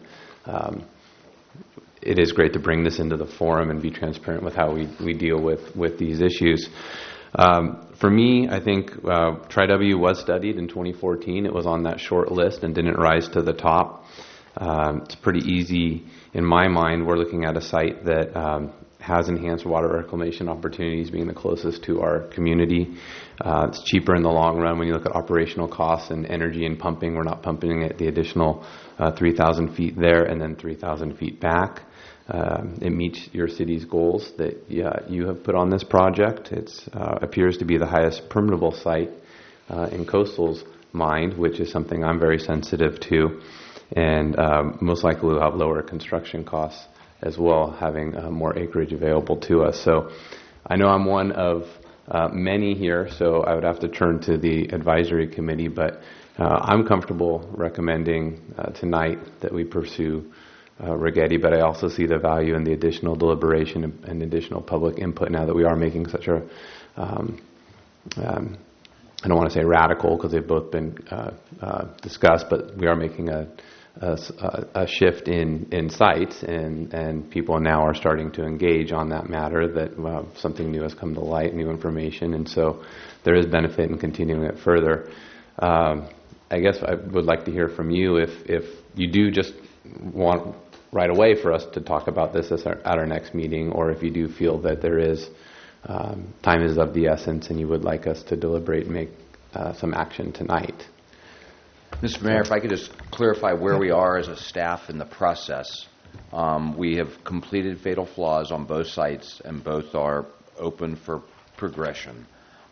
it is great to bring this into the forum and be transparent with how we deal with these issues. For me, I think Tri-W was studied in 2014. It was on that short list and didn't rise to the top. It's pretty easy in my mind. We're looking at a site that has enhanced water reclamation opportunities, being the closest to our community. It's cheaper in the long run when you look at operational costs and energy and pumping. We're not pumping at the additional 3,000 feet there and then 3,000 feet back. It meets your city's goals that you have put on this project. It appears to be the highest permittable site in Coastal's mind, which is something I'm very sensitive to, and most likely will have lower construction costs as well, having more acreage available to us. So I know I'm one of many here, so I would have to turn to the advisory committee, but I'm comfortable recommending tonight that we pursue Rigetti, but I also see the value in the additional deliberation and additional public input now that we are making such a, I don't want to say radical because they've both been discussed, but we are making a a shift in sites, and people now are starting to engage on that matter, that something new has come to light, new information, and so there is benefit in continuing it further. I guess I would like to hear from you if you do just want right away for us to talk about this at our next meeting, or if you do feel that there is time is of the essence and you would like us to deliberate and make some action tonight. Mr. Mayor, if I could just clarify where we are as a staff in the process. We have completed fatal flaws on both sites, and both are open for progression.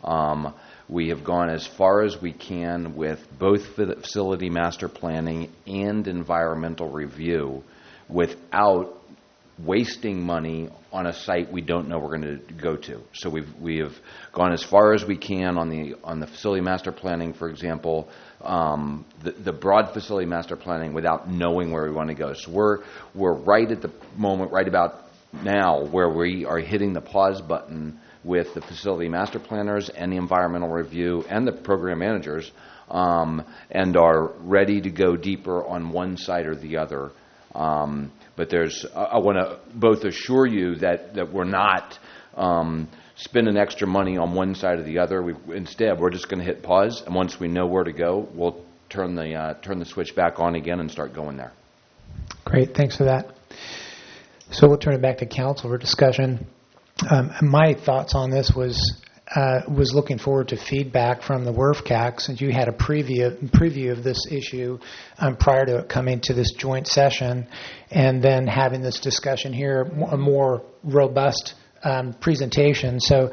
We have gone as far as we can with both facility master planning and environmental review without wasting money on a site we don't know we're going to go to. So we have gone as far as we can on the facility master planning, for example, the broad facility master planning without knowing where we want to go. So we're right at the moment, right about now, where we are hitting the pause button with the facility master planners and the environmental review and the program managers, and are ready to go deeper on one side or the other. But I want to both assure you that we're not spending extra money on one side or the other. Instead, we're just going to hit pause, and once we know where to go, we'll turn the switch back on again and start going there. Great, thanks for that. So we'll turn it back to council for discussion. My thoughts on this was looking forward to feedback from the WRFCAC, since you had a preview of this issue prior to it coming to this joint session, and then having this discussion here, a more robust presentation. So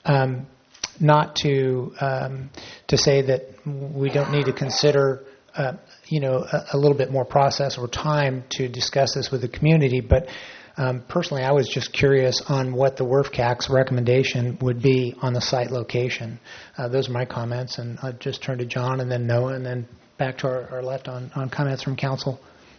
not to say that we don't need to consider a little bit more process or time to discuss this with the community, but personally, I was just curious on what the WRFCAC's recommendation would be on the site location. Those are my comments, and I'll just turn to John and then Noah, and then back to our left on comments from council.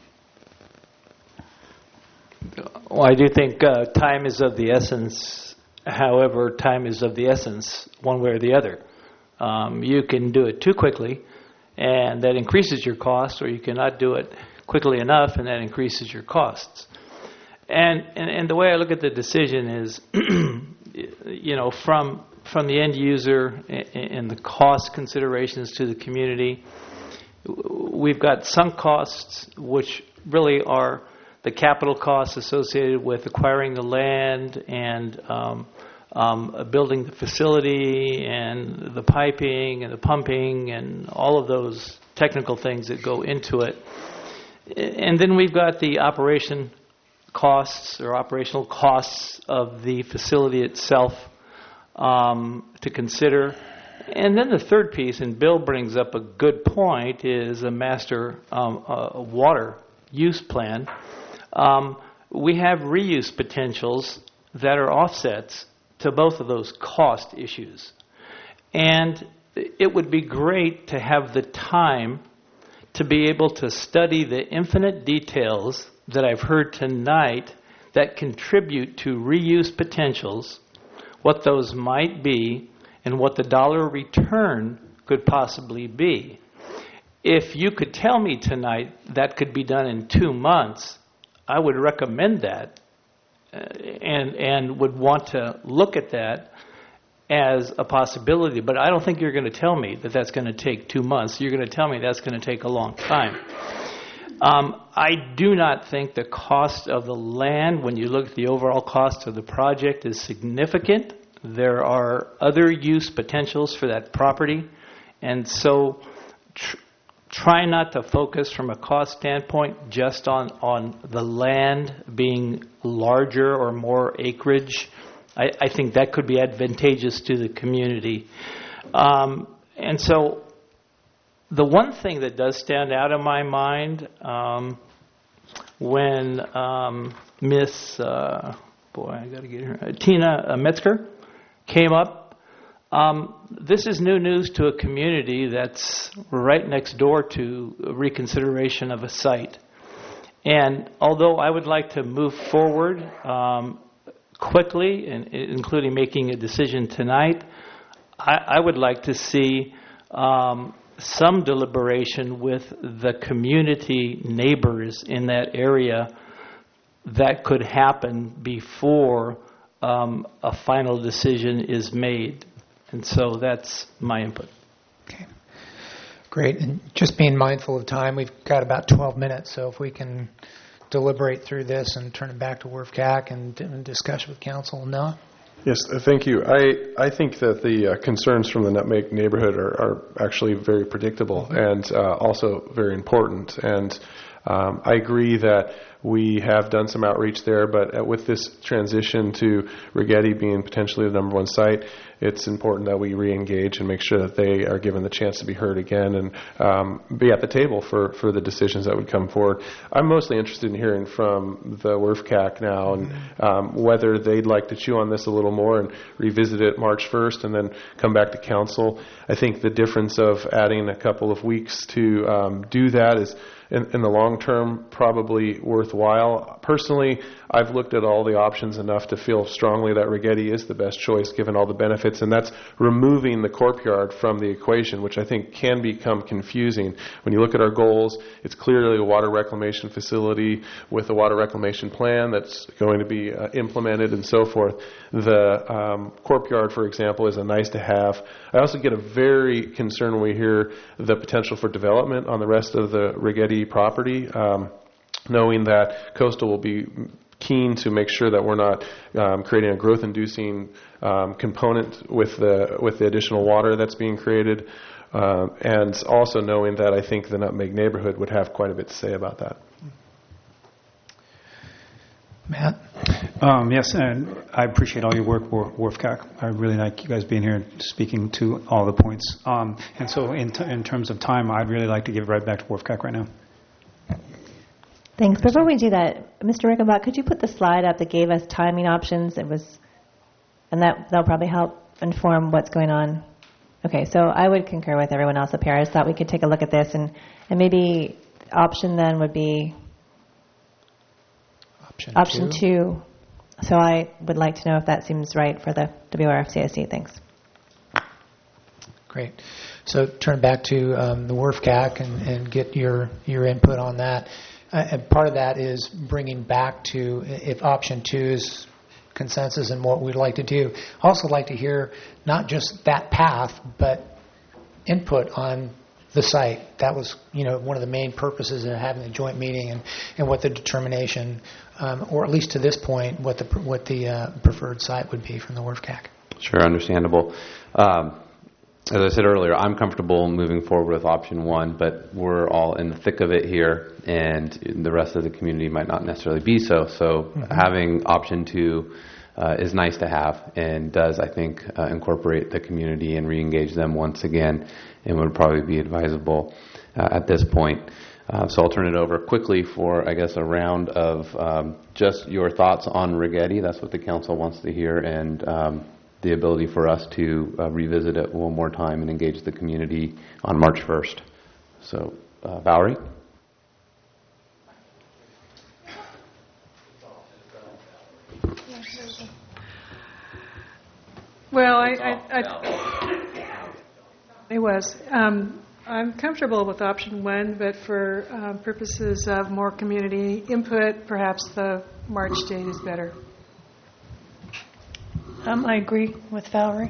Well, I do think time is of the essence. However, time is of the essence one way or the other. You can do it too quickly, and that increases your cost, or you cannot do it quickly enough, and that increases your costs. And the way I look at the decision is, from the end user and the cost considerations to the community, we've got sunk costs, which really are the capital costs associated with acquiring the land and building the facility and the piping and the pumping and all of those technical things that go into it. And then we've got the operational costs of the facility itself to consider. And then the third piece, and Bill brings up a good point, is a master water use plan. We have reuse potentials that are offsets to both of those cost issues. And it would be great to have the time to be able to study the infinite details that I've heard tonight that contribute to reuse potentials, what those might be, and what the dollar return could possibly be. If you could tell me tonight that could be done in 2 months, I would recommend that and would want to look at that as a possibility. But I don't think you're going to tell me that that's going to take 2 months. You're going to tell me that's going to take a long time. I do not think the cost of the land, when you look at the overall cost of the project, is significant. There are other use potentials for that property. And so try not to focus from a cost standpoint just on the land being larger or more acreage. I think that could be advantageous to the community. And so the one thing that does stand out in my mind when Miss Tina Metzger came up, this is new news to a community that's right next door to reconsideration of a site. And although I would like to move forward quickly, including making a decision tonight, I would like to see some deliberation with the community neighbors in that area that could happen before a final decision is made. And so that's my input. Great. And just being mindful of time, we've got about 12 minutes, so if we can deliberate through this and turn it back to WRF-CAC and discuss with council. Noah? Yes, thank you. I think that the concerns from the Nutmeg neighborhood are actually very predictable and also very important. And I agree that we have done some outreach there, but with this transition to Rigetti being potentially the number one site, it's important that we re-engage and make sure that they are given the chance to be heard again and be at the table for the decisions that would come forward. I'm mostly interested in hearing from the WRF-CAC now and whether they'd like to chew on this a little more and revisit it March 1st and then come back to council. I think the difference of adding a couple of weeks to do that is in the long term probably worthwhile. Personally, I've looked at all the options enough to feel strongly that Rigetti is the best choice given all the benefits, and that's removing the courtyard from the equation, which I think can become confusing. When you look at our goals, it's clearly a water reclamation facility with a water reclamation plan that's going to be implemented and so forth. The courtyard, for example, is a nice to have. I also get a very concerned when we hear the potential for development on the rest of the Rigetti property, knowing that Coastal will be keen to make sure that we're not creating a growth-inducing component with the additional water that's being created, and also knowing that I think the Nutmeg neighborhood would have quite a bit to say about that. Matt? Yes, and I appreciate all your work, WRF-CAC. I really like you guys being here and speaking to all the points. And so in terms of time, I'd really like to give it right back to WRF-CAC right now. Thanks. Before we do that, Mr. Rickenbach, could you put the slide up that gave us timing options? And that'll probably help inform what's going on. Okay, so I would concur with everyone else up here. I just thought we could take a look at this, and maybe option then would be option two. So I would like to know if that seems right for the WRF-CIC. Thanks. Great. So turn back to the WRF-CAC and get your input on that. And part of that is bringing back to if option two is consensus and what we'd like to do. I also like to hear not just that path, but input on the site. That was, one of the main purposes of having the joint meeting and what the determination, or at least to this point, what the preferred site would be from the WRF-CAC. Sure, understandable. As I said earlier, I'm comfortable moving forward with option one, but we're all in the thick of it here, and the rest of the community might not necessarily be so. So having option two is nice to have and does, I think, incorporate the community and re-engage them once again, and would probably be advisable at this point. So I'll turn it over quickly for, I guess, a round of just your thoughts on Rigetti. That's what the council wants to hear, and the ability for us to revisit it one more time and engage the community on March 1st. So, Valerie? Well, it was. I'm comfortable with option one, but for purposes of more community input, perhaps the March date is better. I agree with Valerie.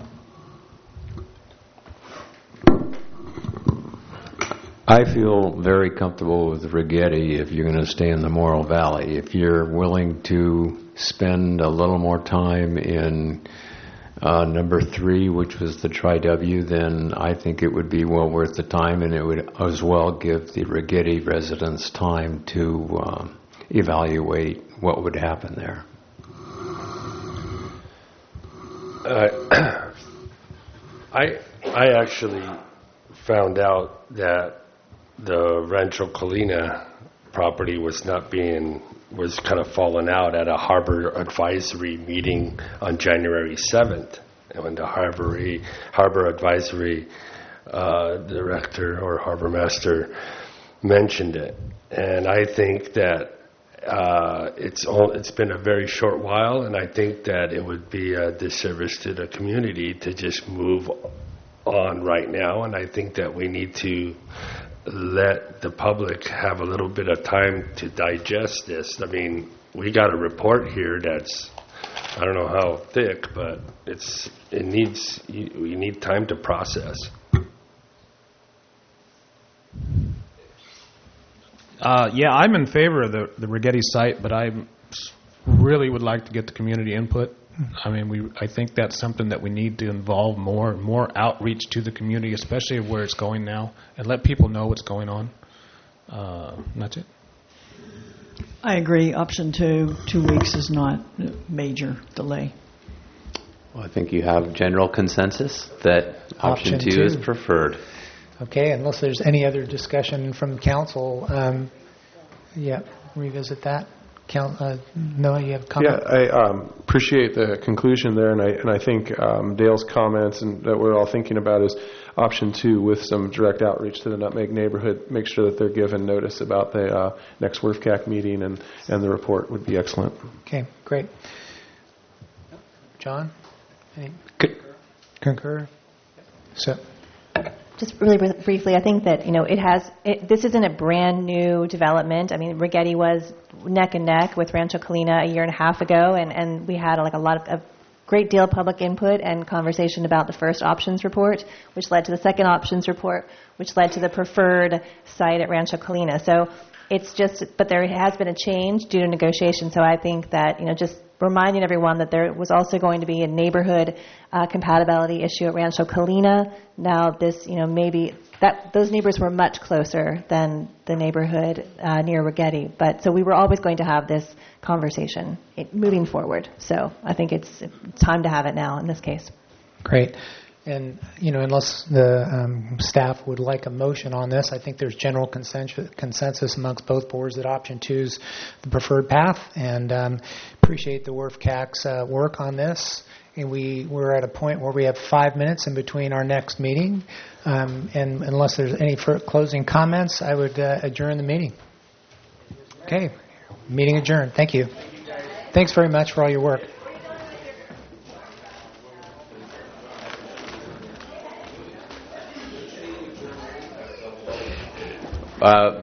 I feel very comfortable with Rigetti if you're going to stay in the Morro Valley. If you're willing to spend a little more time in number 3, which was the Tri-W, then I think it would be well worth the time, and it would as well give the Rigetti residents time to evaluate what would happen there. I actually found out that the Rancho Colina property was kind of fallen out at a harbor advisory meeting on January 7th, when the harbor advisory director or harbor master mentioned it. And I think that it's been a very short while, and I think that it would be a disservice to the community to just move on right now, and I think that we need to let the public have a little bit of time to digest this. I mean, we got a report here that's, I don't know how thick, but we need time to process. Yeah, I'm in favor of the Rigetti site, but I really would like to get the community input. I mean, I think that's something that we need to involve more outreach to the community, especially where it's going now, and let people know what's going on. And that's it. I agree. Option 2 weeks is not a major delay. Well, I think you have general consensus that option 2 is preferred. Okay, unless there's any other discussion from council, revisit that. Noah, you have a comment? Yeah, I appreciate the conclusion there, and I think Dale's comments and that we're all thinking about is option 2 with some direct outreach to the Nutmeg neighborhood. Make sure that they're given notice about the next WRFCAC meeting, and the report would be excellent. Okay, great. John, any concur? So. Just really briefly, I think that this isn't a brand new development. I mean, Rigetti was neck and neck with Rancho Colina a year and a half ago, and we had a great deal of public input and conversation about the first options report, which led to the second options report, which led to the preferred site at Rancho Colina. So but there has been a change due to negotiation. So I think that just reminding everyone that there was also going to be a neighborhood compatibility issue at Rancho Colina. Now this, maybe those neighbors were much closer than the neighborhood near Rigetti. But so we were always going to have this conversation moving forward. So I think it's time to have it now in this case. Great. And, unless the staff would like a motion on this, I think there's general consensus amongst both boards that option 2 is the preferred path, and appreciate the WRFCAC's work on this. And we're at a point where we have 5 minutes in between our next meeting. And unless there's any closing comments, I would adjourn the meeting. Okay. Meeting adjourned. Thank you. Thanks very much for all your work.